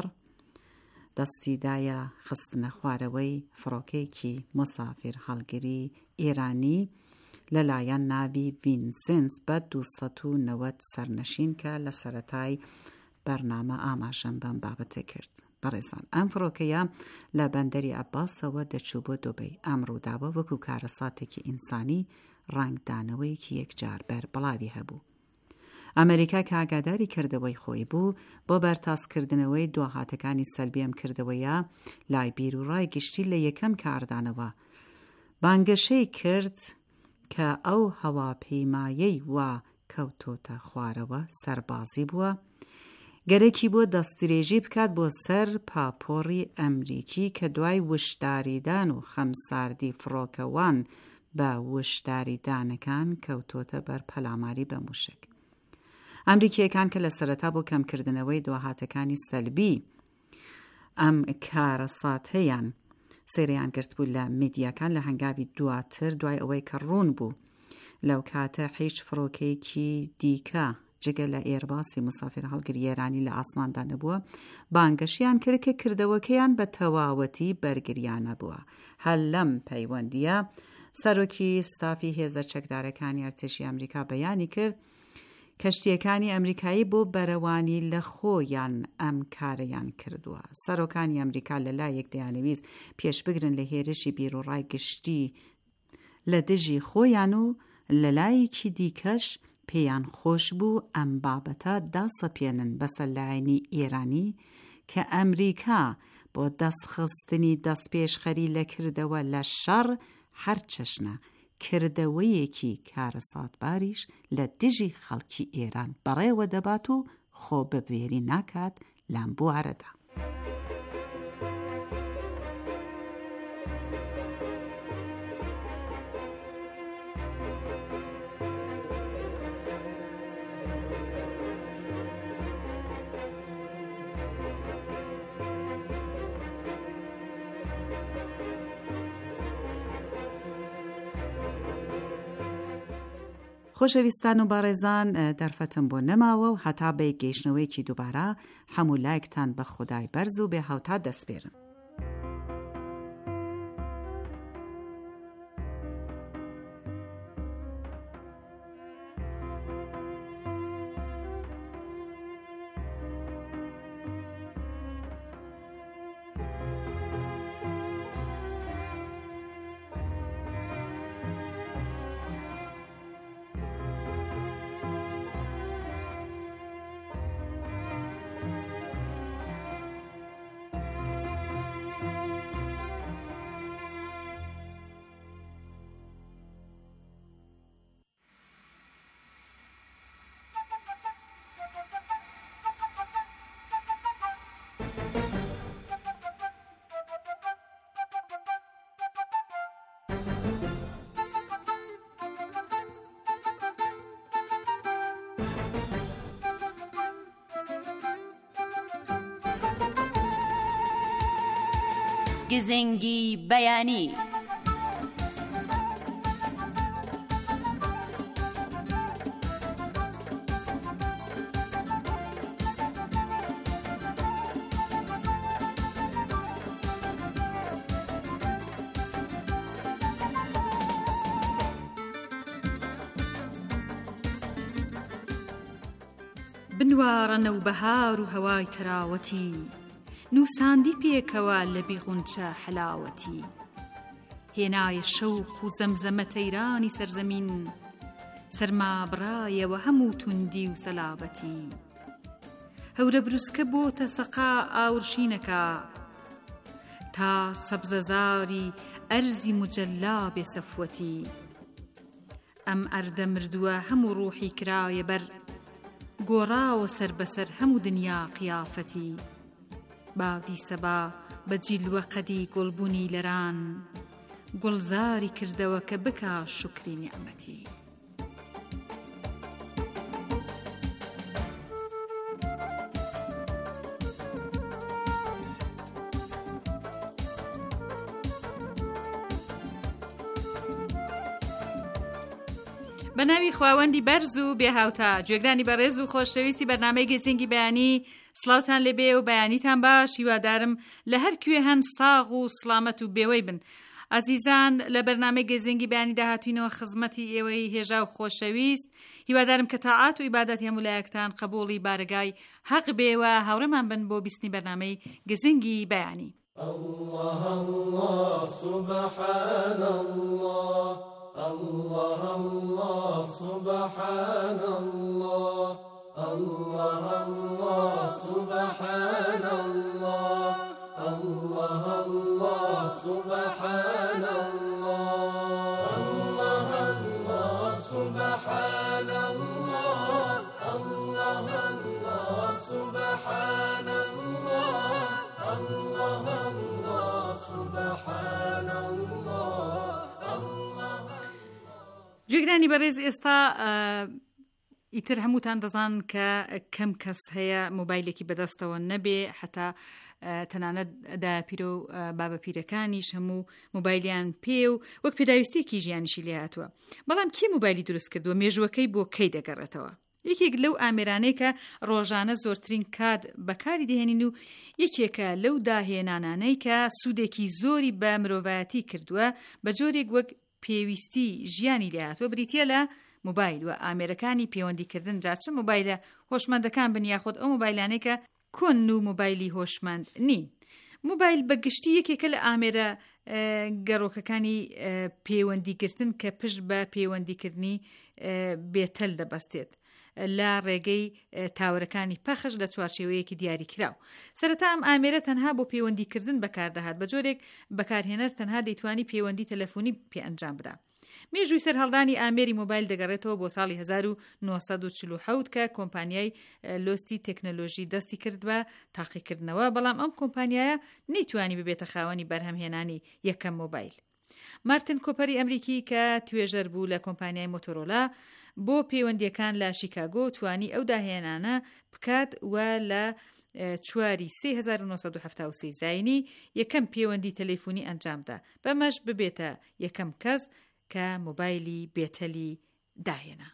دەستی دایە خستنە خوارەوەی فڕۆکەیەکی مسافر هەڵگری ئێرانی لەلایەن ناوی ڤینسنس بە 290 سەرنشین کە لە سەرەتای بەرنامە ئاماژەم بەم بابەتە کرد. بەڕێزان، ئەم فڕۆکەیە لە بەندەری عەباسەوە دەچوو بۆ دۆبەی. ئەمڕۆداوە وەکو کارەساتێکی ئینسانی ڕنگدانەوەیەکی یەکجار بەر بڵاوی هەبوو. ئەمریکا کە ئاگاداری کردەوەی خۆی بوو بۆ بەرتاسکردنەوەی دۆهاتەکانی سەلبی ئەم کردەوەیە لای بیر و ڕای گشتی لە یەکەم کاردانەوە بانگەشەی کرد کە ئەو هەواپەیمایەی وا کەوتۆتە خوارەوە سەربازی بووە، گەرەکی بۆ دەستدرێژی بکات بۆ سەر پاپۆڕی ئەمریکی کە دوای وشداریدان و خەمساردی فڕۆکەوان بە وشداریدانەکان کەوتۆتە بەر پەلاماری بە موشک. ئەمریکیەکان کە لە سەرەتا بۆ کەمکردنەوەی دۆهاتەکانی سەلبی ئەم کارەساتەیان سێرەیان گرت بوو لە میدیاکان، لە هەنگاوی دواتر دوای ئەوەی کە ڕوون بوو لەو کاتە هیچ فڕۆکەیەکی دیکە جگە لە ئێرباسی مسافر هەڵگری ئێرانی لە ئاسماندا نەبووە، بانگەشیان کرد کە کردەوەکەیان بە تەواوەتی بەرگریانە بووە. هەر لەم پەیوەندیە سەرۆکی ستافی هێزە چەکدارەکانی ئەرتێشی ئەمریکا بەیانی کرد کەشتیەکانی ئەمریکایی بۆ بەرەوانی لە خۆیان ئەم کارەیان کردووە. سەرۆکانی ئەمریکا لەلایەک دەیانەویست پێش بگرن لە هێرشی بیرۆڕای گشتی لە دژی خۆیان و لەلایەکی دیکەش پێیان خۆش بوو ئەم بابەتە داسەپێنن بەسەر لایەنی ئێرانی کە ئەمریکا بۆ دەستخستنی دەستپێشخەری لە کردەوە لە شەڕ هەر چەشنە کردەوەیەکی کارەساتباریش لە دژی خەڵکی ئێران بەڕێوە دەبات و خۆ بەبێری ناکات لەم بوارەدا. خۆشەویستان و باڕێزان، دەرفەتم بۆ نەماوە و هەتا بە گەیشتنەوەیەکی دووبارە هەموو لایەکتان بە خودای بەرز و بێ هەوتا دەستپێرن. گزنگی بەیانی. بنوارە و بەهار و هەوای تەراوەتی، نووساندی پێکەوە لە بیغونچە حەلاوەتی، هێنایە شەوق و زەمزەمە تەیرانی سەرزەمین، سەرما بڕایەوە هەموو توندی و سەلابەتی، هەورە بروسکە بۆتە سەقا ئاورشینەکە، تا سەبزەزاری ئەرزی مجەلا بێ سەفوەتی، ئەم ئەردە مردووە هەموو ڕوحی کرایە بەر، گۆڕاوە سەر بەسەر هەموو دنیا قیافەتی، باودی سەبا بە جیلوە قەدی گوڵبوونی لەران، گوڵزاری کردەوە کە بکا شکری نیعمەتی. بە ناوی خواوەندی بەرز و بێهاوتا گوێگرانی بەڕێز و خۆشەویستی بەرنامەی گزینگی بەیانی سڵاوتان لێبێ و بەیانیتان باش. هیوادارم لە هەر کوێ هەن ساغ و سڵامەت و بێوەی بن. عزیزان لە بەرنامەی گزینگی بەیانی داهاتوینەوە خزمەتی ئێوەی هێژا و خۆشەویست. هیوادارم کە تاعات و عیبادەت هەمولایەکتان قبوڵی بارگای حەق بێوە. هاوڕێمان بن بۆ بیستنی بەرنامەی گزینگی بەیانی. الله الله سبحان الله الله الله سبحان الله الله الله سبحان الله الله الله سبحان الله الله الله سبحان الله الله الله سبحان الله الله الله سبحان الله. جێگرانی بەڕێز ئێستا ئیتر هەمووتان دەزان کە کەم کەس هەیە مۆبایلێکی بەدەستەوە نەبێ، حتا تەنانەت داپیرە و بابە پیرەکانیش هەموو مۆبایلیان پێ و وەک پێداویستێکی ژیانیشی لێ هاتووە. بەڵام کێ مۆبایلی دروست کردووە؟ مێژوەکەی بۆ کەی دەگەڕێتەوە؟ یەکێک لەو ئامێرانەی کە ڕۆژانە زۆرترین کات بەکاری دێنین و یەکێکە لەو داهێنانانەی کە سوودێکی زۆری بە مرۆڤایەتی کردووە بە جۆرێک وەک پێویستی ژیانی لێ هاتووە، بریتیە لە مۆبایل و ئامێرەکانی پەیوەندیکردن. جاچە مۆبایلە هۆشمەندەکان بن یاخۆت ئەو مۆبایلانەی کە کۆن و مۆبایلی هۆشمەند نین. مۆبایل بەگشتی یەکێکە لە ئامێرە گەڕۆکەکانی پەیوەندیگرتن کە پشت بە پەیوەندیکردنی بێتەل دەبەستێت لە ڕێگەی تاوەرەکانی پەخش لە چوارچێوەیەکی دیاری کراو. سەرەتا ئەم ئامێرە تەنها بۆ پەیوەندیکردن بەکاردەهات، بە جۆرێک بەکارهێنەر تەنها دەیتوانی پەیوەندی تەلەفۆنی پێ ئەنجام بدا. مێژووی سەرهەڵدانی ئامێری مۆبایل دەگەڕێتەوە بۆ ساڵی 1947 کە کۆمپانیای لۆستی تەکنۆلۆژی دەستی کرد بە تاقیکردنەوە، بەڵام ئەم کۆمپانیایە نەیتوانی ببێتە خاوەنی بەرهەمهێنانی یەکەم مۆبایل. مارتن کۆپەری ئەمریکی کە توێژەر بوو لە کۆمپانیای مۆتۆرۆلا بۆ پەیوەندیەکان لە شیکاگۆ توانی ئەو داهێنانە بکات و لە 4 1970 زاینی یەکەم پەیوەندی تەلەفۆنی ئەنجامدا، بەمەش ببێتە یەکەم کەس کە مۆبایلی بێتەلی داهێنا.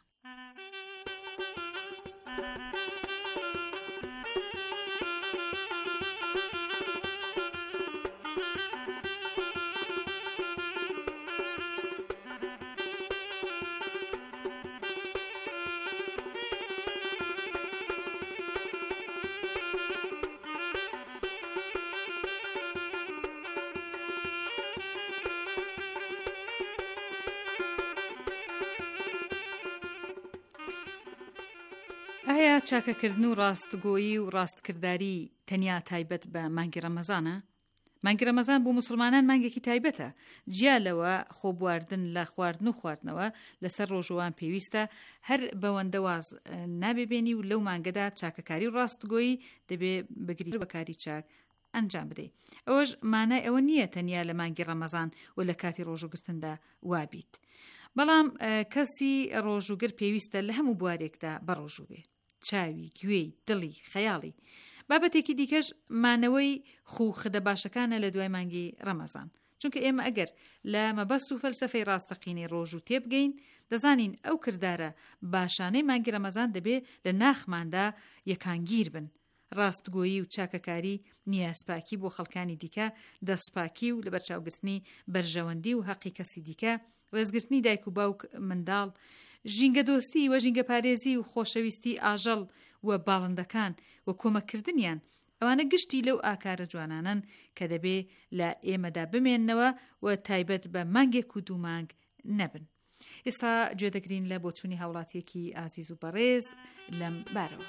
ئایا چاکەکردن و ڕاستگۆیی و ڕاستکردداری تەنیا تایبەت بە مانگی ڕەمەزانە؟ مانگی ڕەمەزان بۆ مسلمانان مانگێکی تایبەتە. جیا لەوە خۆبواردن لە خواردن و خواردنەوە لەسەر ڕۆژەوان پێویستە هەر بەوەندە واز نابێبێنی و لەو مانگەدا چاکەکاری و ڕاستگۆیی دەبێ بگری بەکاری چاک ئەنجام بدەیت. ئەوەش مانای ئەوە نییە تەنیا لە مانگی ڕەمەزان و لە کاتی ڕۆژوگرتندا وابیت. بەڵام کەسی ڕۆژوگر پێویستە لە هەموو بوارێکدا بەڕۆژوو بێت، چاوی، گوێی، دڵی، خەیاڵی. بابەتێکی دیکەش مانەوەی خوخدە باشەکانە لە دوای مانگی ڕەمەزان، چونکە ئێمە ئەگەر لە مەبەست و فەلسەفەی ڕاستەقینەی ڕۆژ و تێبگەین دەزانین ئەو کردارە باشانەی مانگی ڕەمەزان دەبێ لە ناخماندا یەکانگیر بن. ڕاستگۆیی و چاکەکاری نیازپاکی بۆ خەڵکانی دیکە، دەستپاکی و لە بەرچاوگرتنی بەرژەوەندی و حەقی کەسی دیکە، ڕێزگرتنی دایک و باوک منداڵ، ژینگە دۆستی و ژینگە پارێزی و خۆشەویستی ئاژەڵ و باڵندەکان و کۆمەکردنیان، ئەوانە گشتی لەو ئاکارە جوانانن کە دەبێ لە ئێمەدا بمێننەوە و تایبەت بە مانگێک و دوو مانگ نەبن. ئێستا گوێدەگرین لە بۆچوونی هاوڵاتیەکی ئازیز و بەڕێز لەم بارەوە.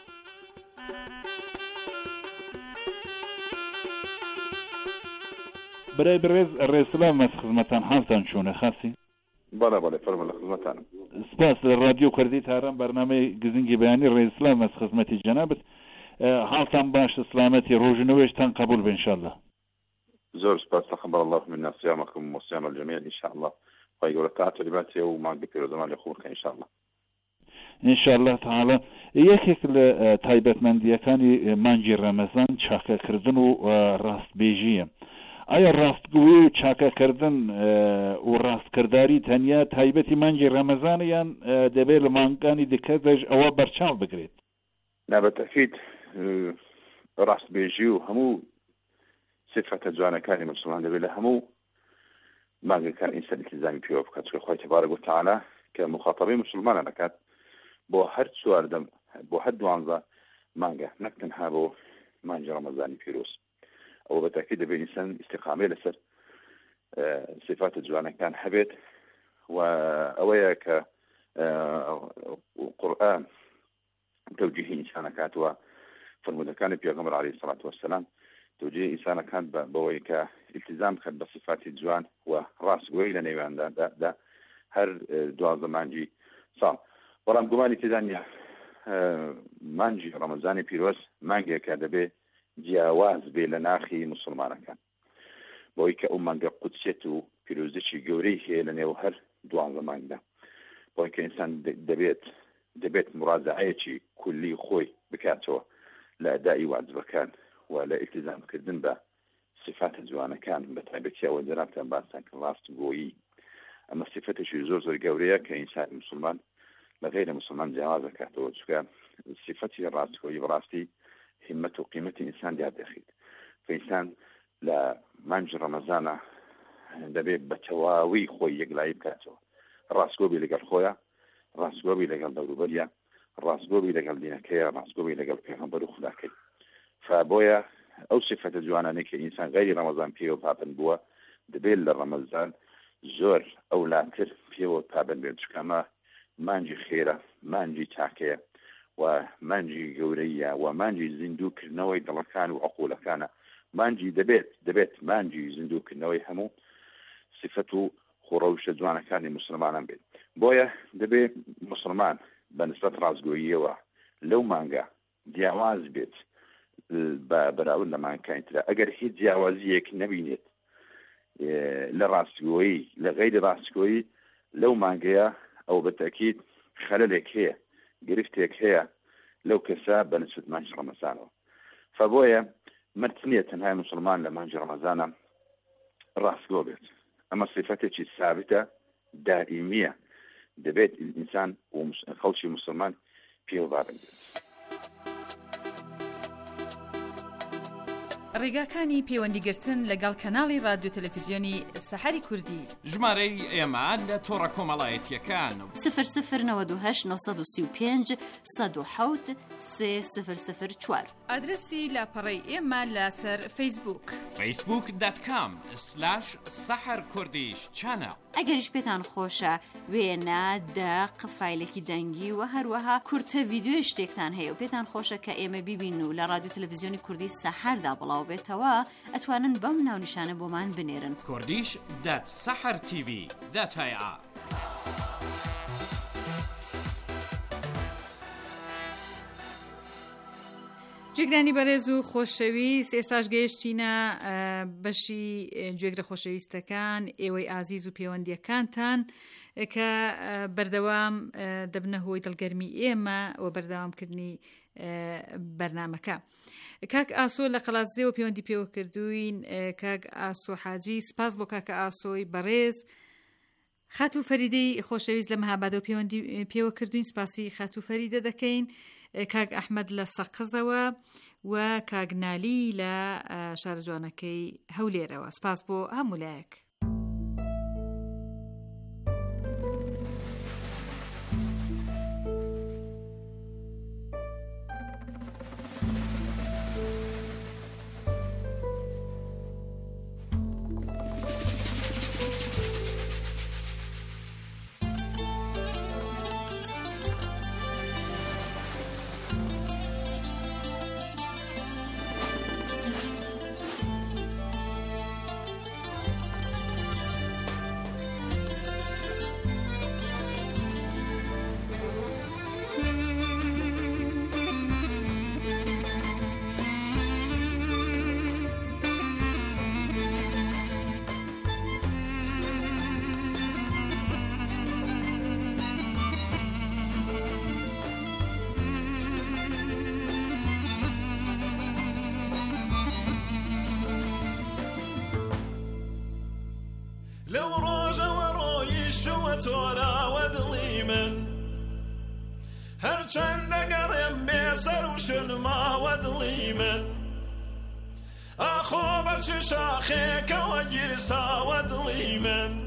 برای بەڕێز ڕێسلام مەس خزمەتان حاڵتان چۆنە خاسی؟ بەڵێ بەڵێ فەرمە لە خزمەتانم. سپاس لە رادیۆ کوردی تاران بەرنامەی گزینگی بەیانی ڕێسلام مەس خزمەتی جەنابەت. حاڵتان باش، سلامەتی ڕۆژنەوەیشتان قبول بێ ئینشاءالله. زۆر سپاس تەقەبەڵ الله منا صيامكم وصيام الجميع ان شاء الله. خی گەورە تاعتیباتی و مانگی پیرۆزەمان لێ خوڕکە ئینشاءالله. ئینشاءالله تعالی یەکێک لە تایبەتمەندیەکانی مانگی ڕەمەزان چاکەکردن و ڕاستبێژیە. ئایا ڕاستگویی و چاکەکردن و ڕاستکردداری تەنیا تایبەتی مانگی ڕەمەزانە یان دەبێت لە مانگانی دیکەش ئەوە بەرچاو بگرێت؟ نابەتەکیت ڕاستبێژی و هەموو صفەتە جوانەکانی مسلمان دەبێت لە هەموو مانگەکان ئینسان التزامی پێوە بکات، چونکە خۆی تبارەک و تعالی کە مخاطبەی مسلمانە دەکات بۆ هەر چواردەم بۆ هەر 12 مانگە نەک تەنها بۆ مانگی ڕەمەزانی پیرۆز. ئەوە بەتاکید دەبێت ئینسان استیقامەی لەسەر صفات جوانەکان هەبێت و ئەوەیە کە قورئان توجیهی ئینسانەکات و فرمودەکانی پێغەمبەر عەلەیهی السەڵات وەسەلام توجیه ئینسانەکان بەوەی کە التزام بکات بە صفاتی جوان و ڕاستگۆیی لە نێواندا هەر 12 مانگی ساڵ. بەڵام گومانی تێدا نییە مانگی ڕەمەزانی پیرۆز مانگێکە دەبێت جیاواز بێ لە ناخی مسلمانەکان، بۆی کە ئەو مانگە قودسیەت و پیرۆزیی گەورەی هەیە لە نێو هەر 12 مانگدا، بۆی کە ئینسان دەبێت مڕاجعەیەکی کولی خۆی بکاتەوە لە ئەدای واجبەکان و لە ئیلتزامکردن بە صفات جوانەکان بە تایبەتیەوە جەنابتان باسان کە ڕاستگۆیی ئەمە صفەتێکی زۆر گەورەیە کە ئینسان مسلمان لە غیرە مسلمان جیاواز دەکاتەوە، چونکە صفەتی ڕاستگۆیی بەڕاستی همت و قیمت انسان دیار دەخیت. فإنسان لە مانگی ڕەمەزانە دەبێت بە تەواوی خۆی یەکلایی بکاتەوە، ڕاستگۆبی لەگەڵ خۆیە، ڕاستگۆبی لەگەڵ دەوروبەریە، ڕاستگۆبی لەگەڵ دینەکەیە، ڕاستگۆبی لەگەڵ پێغەمبەر و خوداکەی. فبۆیە ئەو صفەتە جوانانەی کە ئینسان غەیری ڕەمەزان پێوە پابند بووە دەبێت لە ڕەمەزان زۆر ئەولاتر پێوە پابند بێت، چونکە ئەمە مانگی خێرە، مانگی چاکەیە و مانگی گەورەیە و مانگی زیندووکردنەوەی دڵەکان و عقولەکانە. مانگی دەبێت مانگی زیندووکردنەوەی هەموو صفەت و خۆڕەوشتە جوانەکانی مسلمانان بێت. بۆیە دەبێت مسلمان بە نسبەت ڕاستگۆییەوە لەو مانگە جیاواز بێت بەراورد لە مانگەکانی ترە. ئەگەر هیچ جیاوازیەک نەبینێت لە ڕاستگۆیی لە غەیری ڕاستگۆیی لەو مانگەیە، ئەو بەتەکید خەلەلێک هەیە، گرفتێک هەیە لەو کەسە بە نسبەت مانگی ڕەمەزانەوە. فبۆیە مرتنیە تەنهای مسلمان لە مانگی ڕەمەزانە ڕاستگۆ بێت. ئەمە صفەتێکی ثابتە دائیمیە، دەبێت ئینسان و خەڵکی مسلمان پێوابن بێت. ڕێگاکانی پەیوەندیگرتن لەگەڵ کەناڵی رادیۆ تەلەڤیزیۆنی سەحەری کوردی. ژمارەی ئێمە لە تۆڕە کۆمەڵایەتیەکان 0098 935 107 3004. ئادرسی لاپەڕەی ئێمە لەسەر فەیسبووک facebook.com/saharkurdish-channel. ئەگەریش پێتان خۆشە وێنە دەق فایلێکی دەنگی و هەروەها کورتە ڤیدیۆ شتێکتان هەیە و پێتان خۆشە کە ئێمە بیبین و لە رادیۆ تەلەڤیزیۆنی کوردی سەحەردا بڵاو بێتەوە، ئەتوانن بەم ناونیشانە بۆمان بنێرن: kurdish.sahartv.ir. جێگرانی بەڕێز و خۆشەویست، ئێستاش گەیشتینە بەشی گوێگرە خۆشەویستەکان، ئێوەی ئازیز و پەیوەندیەکانتان کە بەردەوام دەبنە هۆی دڵگەرمی ئێمە و بەردەوامکردنی بەرنامەکە. کاک ئاسۆ لە قەڵاتزێ و پەیوەندی پێوە کردوین. کاک ئاسۆ حاجی، سپاس بۆ کاکە ئاسۆی بەڕێز. خاتو فەریدەی خۆشەویست لە مەهابادە و پەیوەندی پێوە کردوین، سپاسی خاتو فەریدە دەکەین. کاک ئەحمەد لە سەقزەوە و کاک نالی لە شارە جوانەکەی هەولێرەوە. سپاس بۆ هەموو لایەک. لو روجا ورويش وتورا ودلي من هرچند نگرم میسر و شنما ودلي من اخو بچ شاخه که و گرسا ودلي من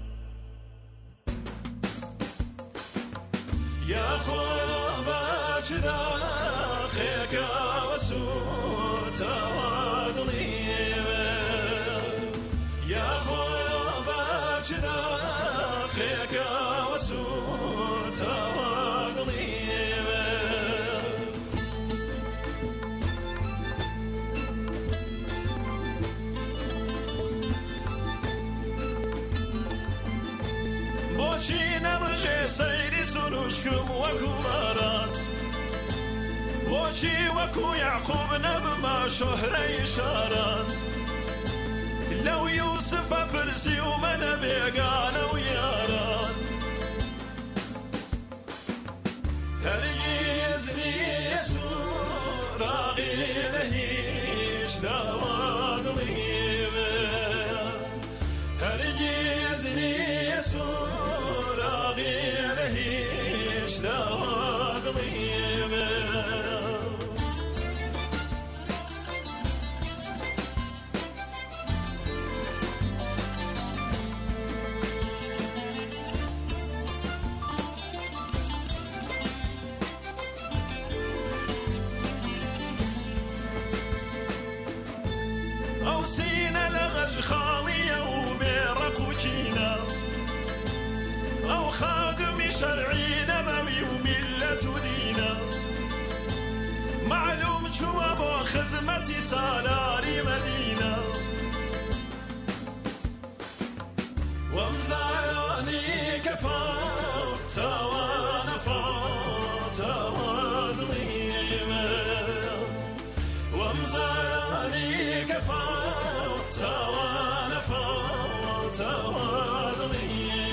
يا خوبا شدا خيك وسوت وضليمة يا خوبا شدا خيك وسوت وضليمة بوشي نرجع سيري سروشكم وكباران بوشي وكو يعقوب نبما شهري شاران لو يوسف برسي ومن بيقان وياران هل يزني يسور راغي لهيش لا واضليمة هل يزني يسور راغي لهيش لا واضليمة أو سينا لغج خالية وبيرق وجينا أو خادم شرعي نبوي وملة دينا معلوم شو أبو خزمتي سالاري مدينة ومزعاني كفاو تاوانا فاو تاوادليمة ومزعاني كفاو تاوانا فاو تاوادليمة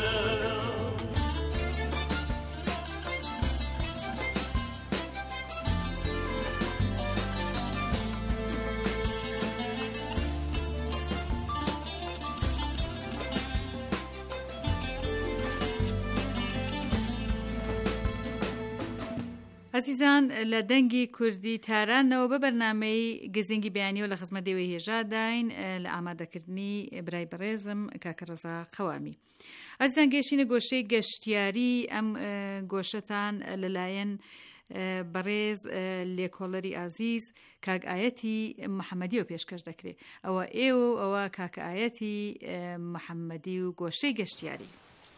عزیزان لە دەنگی کوردی تارانەوە بە بەرنامەی گزینگی بەیانیەوە لە خزمەت دەوەی هێژا داین لە ئامادەکردنی برای بەڕێزم کاکە ڕەزا خەوامی. عزیزان گەشتینە گۆشەی گەشتیاری ئەم گۆشەتان لەلایەن بەڕێز لێکۆڵەری ئازیز کاک ئایەتی محەممەدی و پێشکەش دەکرێت ئەوە ئەوە کاکە ئایەتی محەممەدی و گۆشەی گەشتیاری.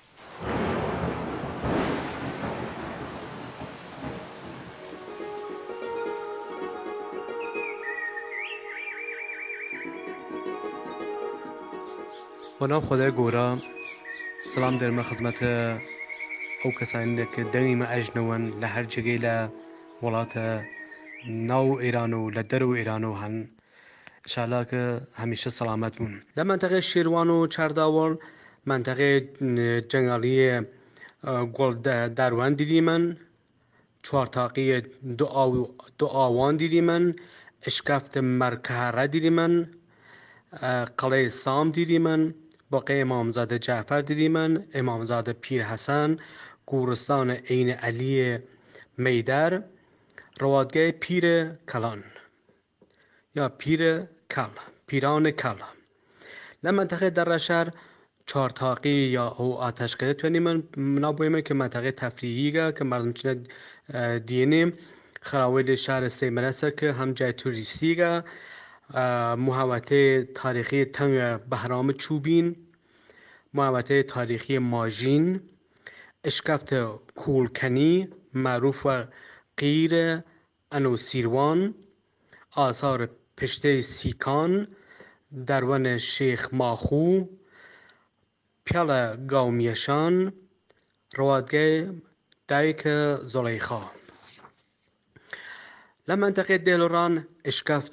با نام خدای گورا سلام دەرمە خزمەتە ئەو کەسانە کە دەنگی مە ئەژنەوەن لە هەر جێگەی لە وڵاتە ناو ئێران و لە دەرەوە ئێران و هەن ئینشاءالله کە هەمیشە سەلامەت بوون. لە منتەقەی شێروان و چارداوەڵ منتەقەی جەنگاڵیە گۆڵ داروان دیدی من چوارتاقی دو ئاوان دیدی من ئشکافت مەرکارە دیدی من قەڵەی سام دیدی من باقی امامزاده جعفر دیدی من امامزاده پیر حسن گورستان عین علی میدر روادگاه پیر کلان یا پیر کل پیران کل لمنطقه در شهر چارتاقی یا او آتشکده توانی من نابویمه که منطقه تفریحیه که مردم چنه دینیم خراویل شهر سیمرسه که هم جای توریستیه محوطه تاریخی تنگ بهرام چوبین محوطه تاریخی ماژین اشکافت کولکنی معروف و قیر انوسیروان آثار پشته سیکان درون شیخ ماخو پیال گاومیشان روادگاه دایک زلیخا لمنطقه دلوران اشکافت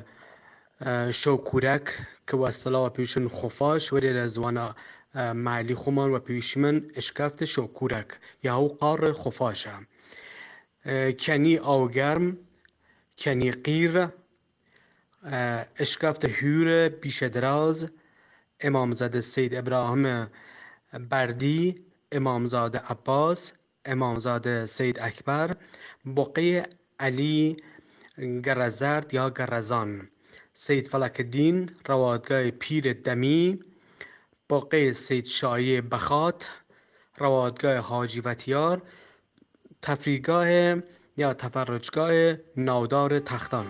شوکورک که وصلا و پیوشن خفاش ولی لزوانا معلی خومان و پیوشمن اشکافت شوکورک یا او قار خفاشه کنی آوگرم کنی قیر اشکافت هور بیش دراز امامزاده سید ابراهیم بردی، امامزاده عباس، امامزاده سید اکبر، بقی علی گرزرد یا گرزان، سید فلک الدین روادگاه پیر دمی، بقی سید شایی بخات، روادگاه حاجی وتیار، تفریحگاه یا تفرجگاه نودار تختان.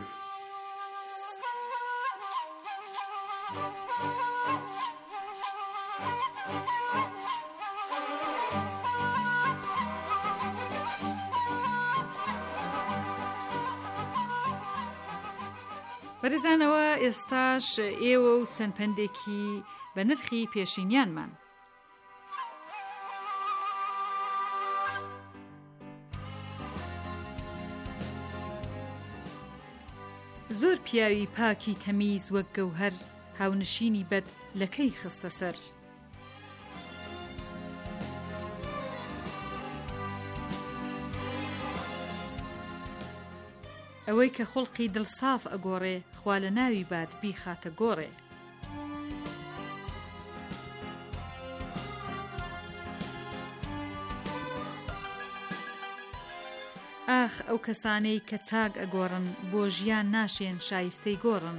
بەڕێزانەوە ئێستاش ئێوە و چەند پەندێکی بە نرخی پێشینیانمان. زۆر پیاوی پاکی تەمیز وەک گەوهەر، هاونشینی بەد لەکەی خستە سەر. ئەوەی کە خوڵقی دڵساف ئەگۆڕێ، خوا لە ناوی باد بیخاتە گۆڕێ. ئاخ ئەو کەسانەی کە چاک ئەگۆڕن، بۆ ژیان ناشێن شایستەی گۆڕن.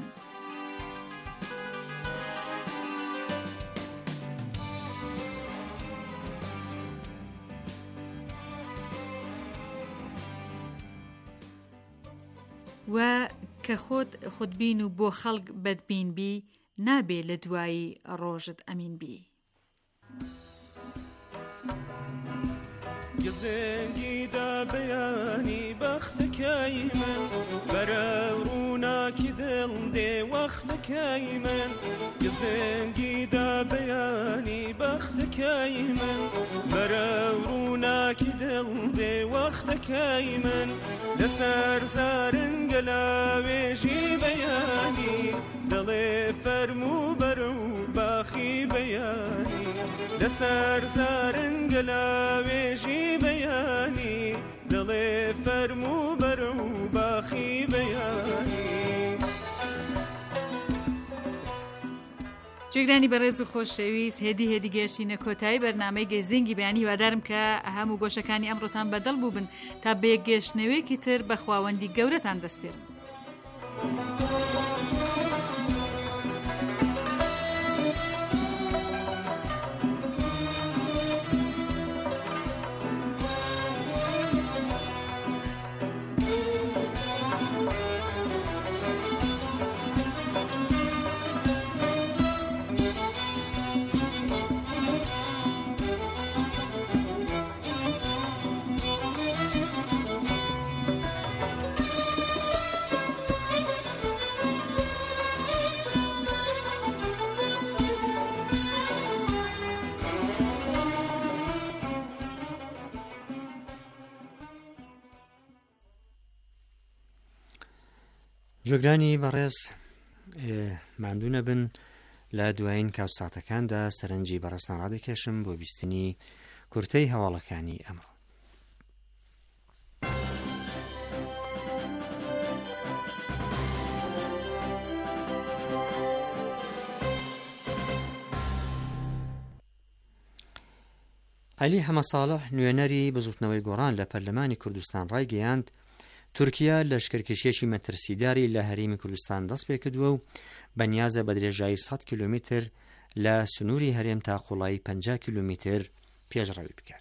و کە خۆت خودبین و بۆ خەڵک بەدبین بی، نابێ لە دوایی ڕۆژت ئەمین بی. گزنگی دا بەیانی بەختەکەی من، بەرە ڕووناکی دڵ دێ وەختەکەی من. گزنگی دا بەیانی بەختەکەی من، بەرە ڕووناکی دڵ دێ وەختەکەی من. لەسەر زارنگە لاوێژی بەیانی، دڵێ فەرموو بەرە و باخی بەیانی. لەسەر زارنگە لاوێژی بەیانی، دڵێ فەرموو بەرە و باخی بەیانی. جێگرانی بەڕێز و خۆشەویست، هێدی گەشتینە کۆتایی بەرنامەی گەیزنگی بەیانی. هیوادارم کە هەموو گۆشەکانی ئەمڕۆتان بەدڵ بوو بن تا بێگەشتنەوەیەکی تر بە خواوەندی گەورەتان دەست پێرن. جۆگرانی بەڕێز ماندوو نەبن، لە دوایین کاوساتەکاندا سەرنجی بەڕێستان ڕادەکێشم بۆ بیستنی کورتەی هەواڵەکانی ئەمڕۆ. عەلی حەمەساڵح نوێنەری بزوتنەوەی گۆڕان لە پەرلەمانی کوردستان ڕایگەیاند تورکیا لەشکرکێشیەکی مەترسیداری لە هەرێمی کوردستان دەست پێ کردووە و بەنیازە بە درێژایی 100 کیلۆمتر لە سنووری هەرێم تا قوڵایی 50 کیلۆمتر پێشڕەوی بکات.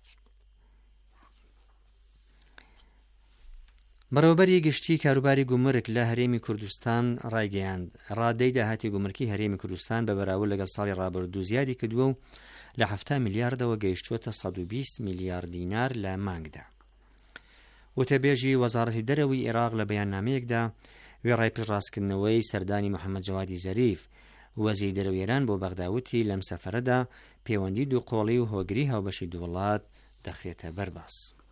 بەڕێوەبەری گشتی کاروباری گومرک لە هەرێمی کوردستان ڕایگەیاند ڕادەی داهاتی گومرکی هەرێمی کوردستان بە بەراورد لەگەڵ ساڵی ڕابردوو زیادی کردووە و لە 7 میلیاردەوە گەیشتووەتە 120 میلیارد دینار لە مانگدا. وتەبێژی وەزارەتی دەرەوەی عێراق لە بەیاننامەیەکدا وێڕای پشتڕاستکردنەوەی سەردانی محەممەد جەوادی زەریف وەزیری دەرەوەی ئێران بۆ بەغداوتی لەم سەفەرەدا پەیوەندی دووقۆڵی و هۆگری هاوبەشی دوو وڵات دەخرێتە بەرباس.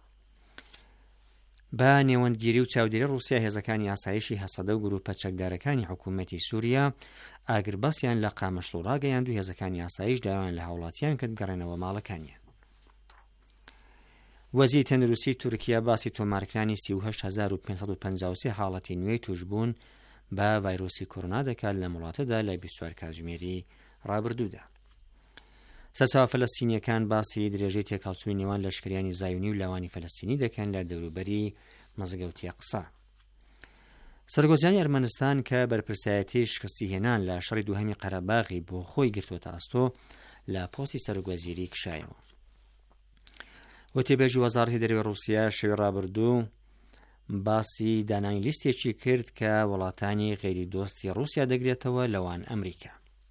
بە نێوەندگیری و چاودێری ڕووسیا هێزەکانی ئاسایشی هەسەدە و گروپە چەکدارەکانی حکوومەتی سووریا ئاگرباسیان لە قامەشڵ و ڕاگەیاند و هێزەکانی ئاسایش داوایان لە هاوڵاتیان کرد گەڕێنەوە ماڵەکانیان. وەزیری تەندروستی تورکیا باسی تۆمارکرانی 38,553 حاڵەتی نوێی توشبوون بە ڤایرۆسی کۆڕۆنا دەکات لە وڵاتەدا لە 24 کاتژمێری ڕابردوودا. سەرچاوە فەلەستینیەکان باسی درێژەی تێکەڵچووی نێوان لەشکریانی زایونی و لاوانی فەلەستینی دەکەن لە دەوروبەری مەزگەوتی قسە. سەرگۆزیانی ئەرمەنستان کە بەرپرسایەتی شکستی هێنان لە شەڕی دووهەمی قەرەباغی بۆ خۆی گرتوۆتە ئەستۆ لە پۆستی سەرگۆزیری کشایەوە. وتێبێژی وەزارەتی دەرەوەی رووسیا شەوی ڕابردوو باسی دانانی لیستێکی کرد کە وڵاتانی غێری دۆستی رووسیا دەگرێتەوە لەوان ئەمریکا.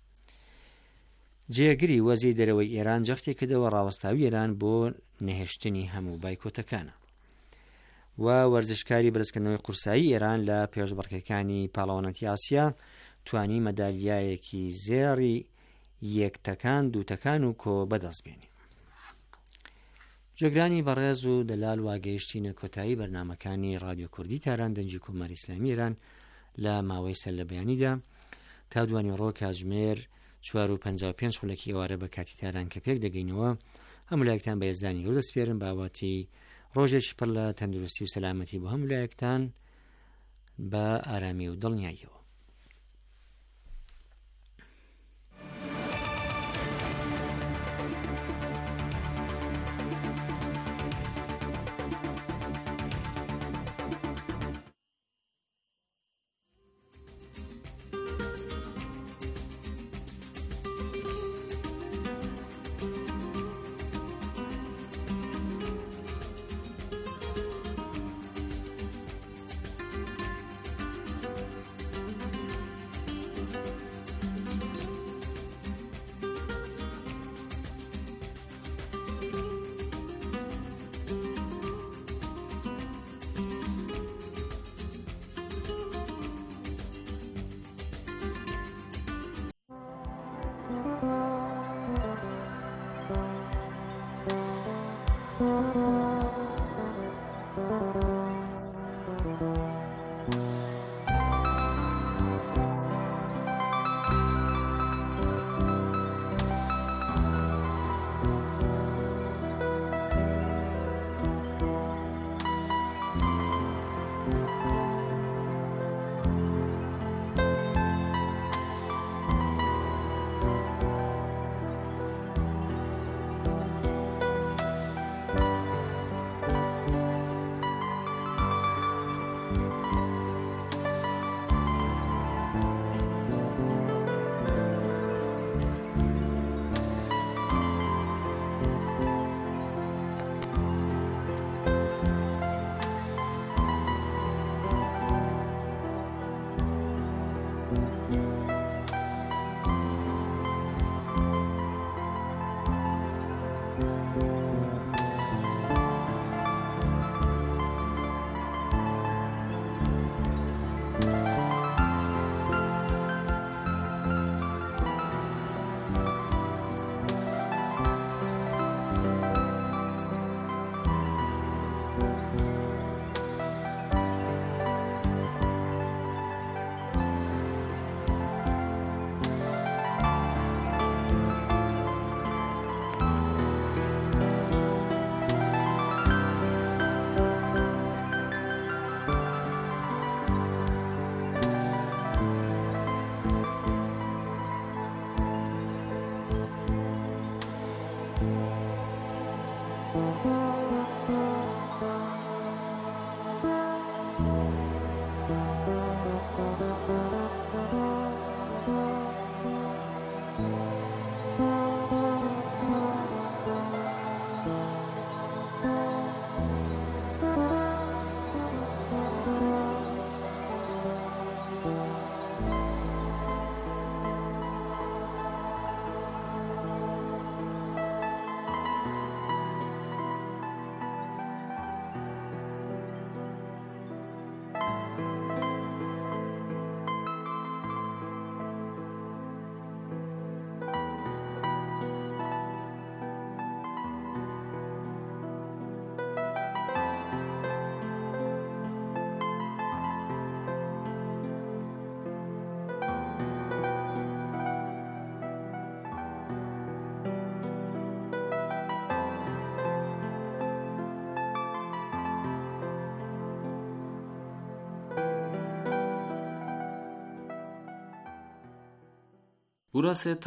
جێگری وەزی دەرەوەی ئێران جەختی کردەوە ڕاوەستاوی ئێران بۆ نەهێشتنی هەموو بایکۆتەکانە و وەرزشکاری بەرزکردنەوەی قورسایی ئێران لە پێشبڕکێکانی پاڵەوانەتی ئاسیا توانی مەدالیایەکی زێڕی یەکتەکان دووتەکان و کۆ بەدەست بێنی. جێگرانی بەڕێز و دەلال واگەیشتینە کۆتایی بەرنامەکانی رادیۆ کوردی تاران دەنجی کۆماری ئیسلامی ئێران لە ماوەی سەر لە بەیانیدا تا دوانی ڕۆ کاتژمێر 4:55 خولەکی ئێوارە بە کاتی تاران کە پێک دەگەینەوە. هەموو لایەکتان بە هێزدانی گەورە دەسپێرن باوەتی ڕۆژێکی پڕ لە تەندروستی و سەلامەتی بۆ هەموو لایەکتان بە ئارامی و دڵنیاییەوە. Burası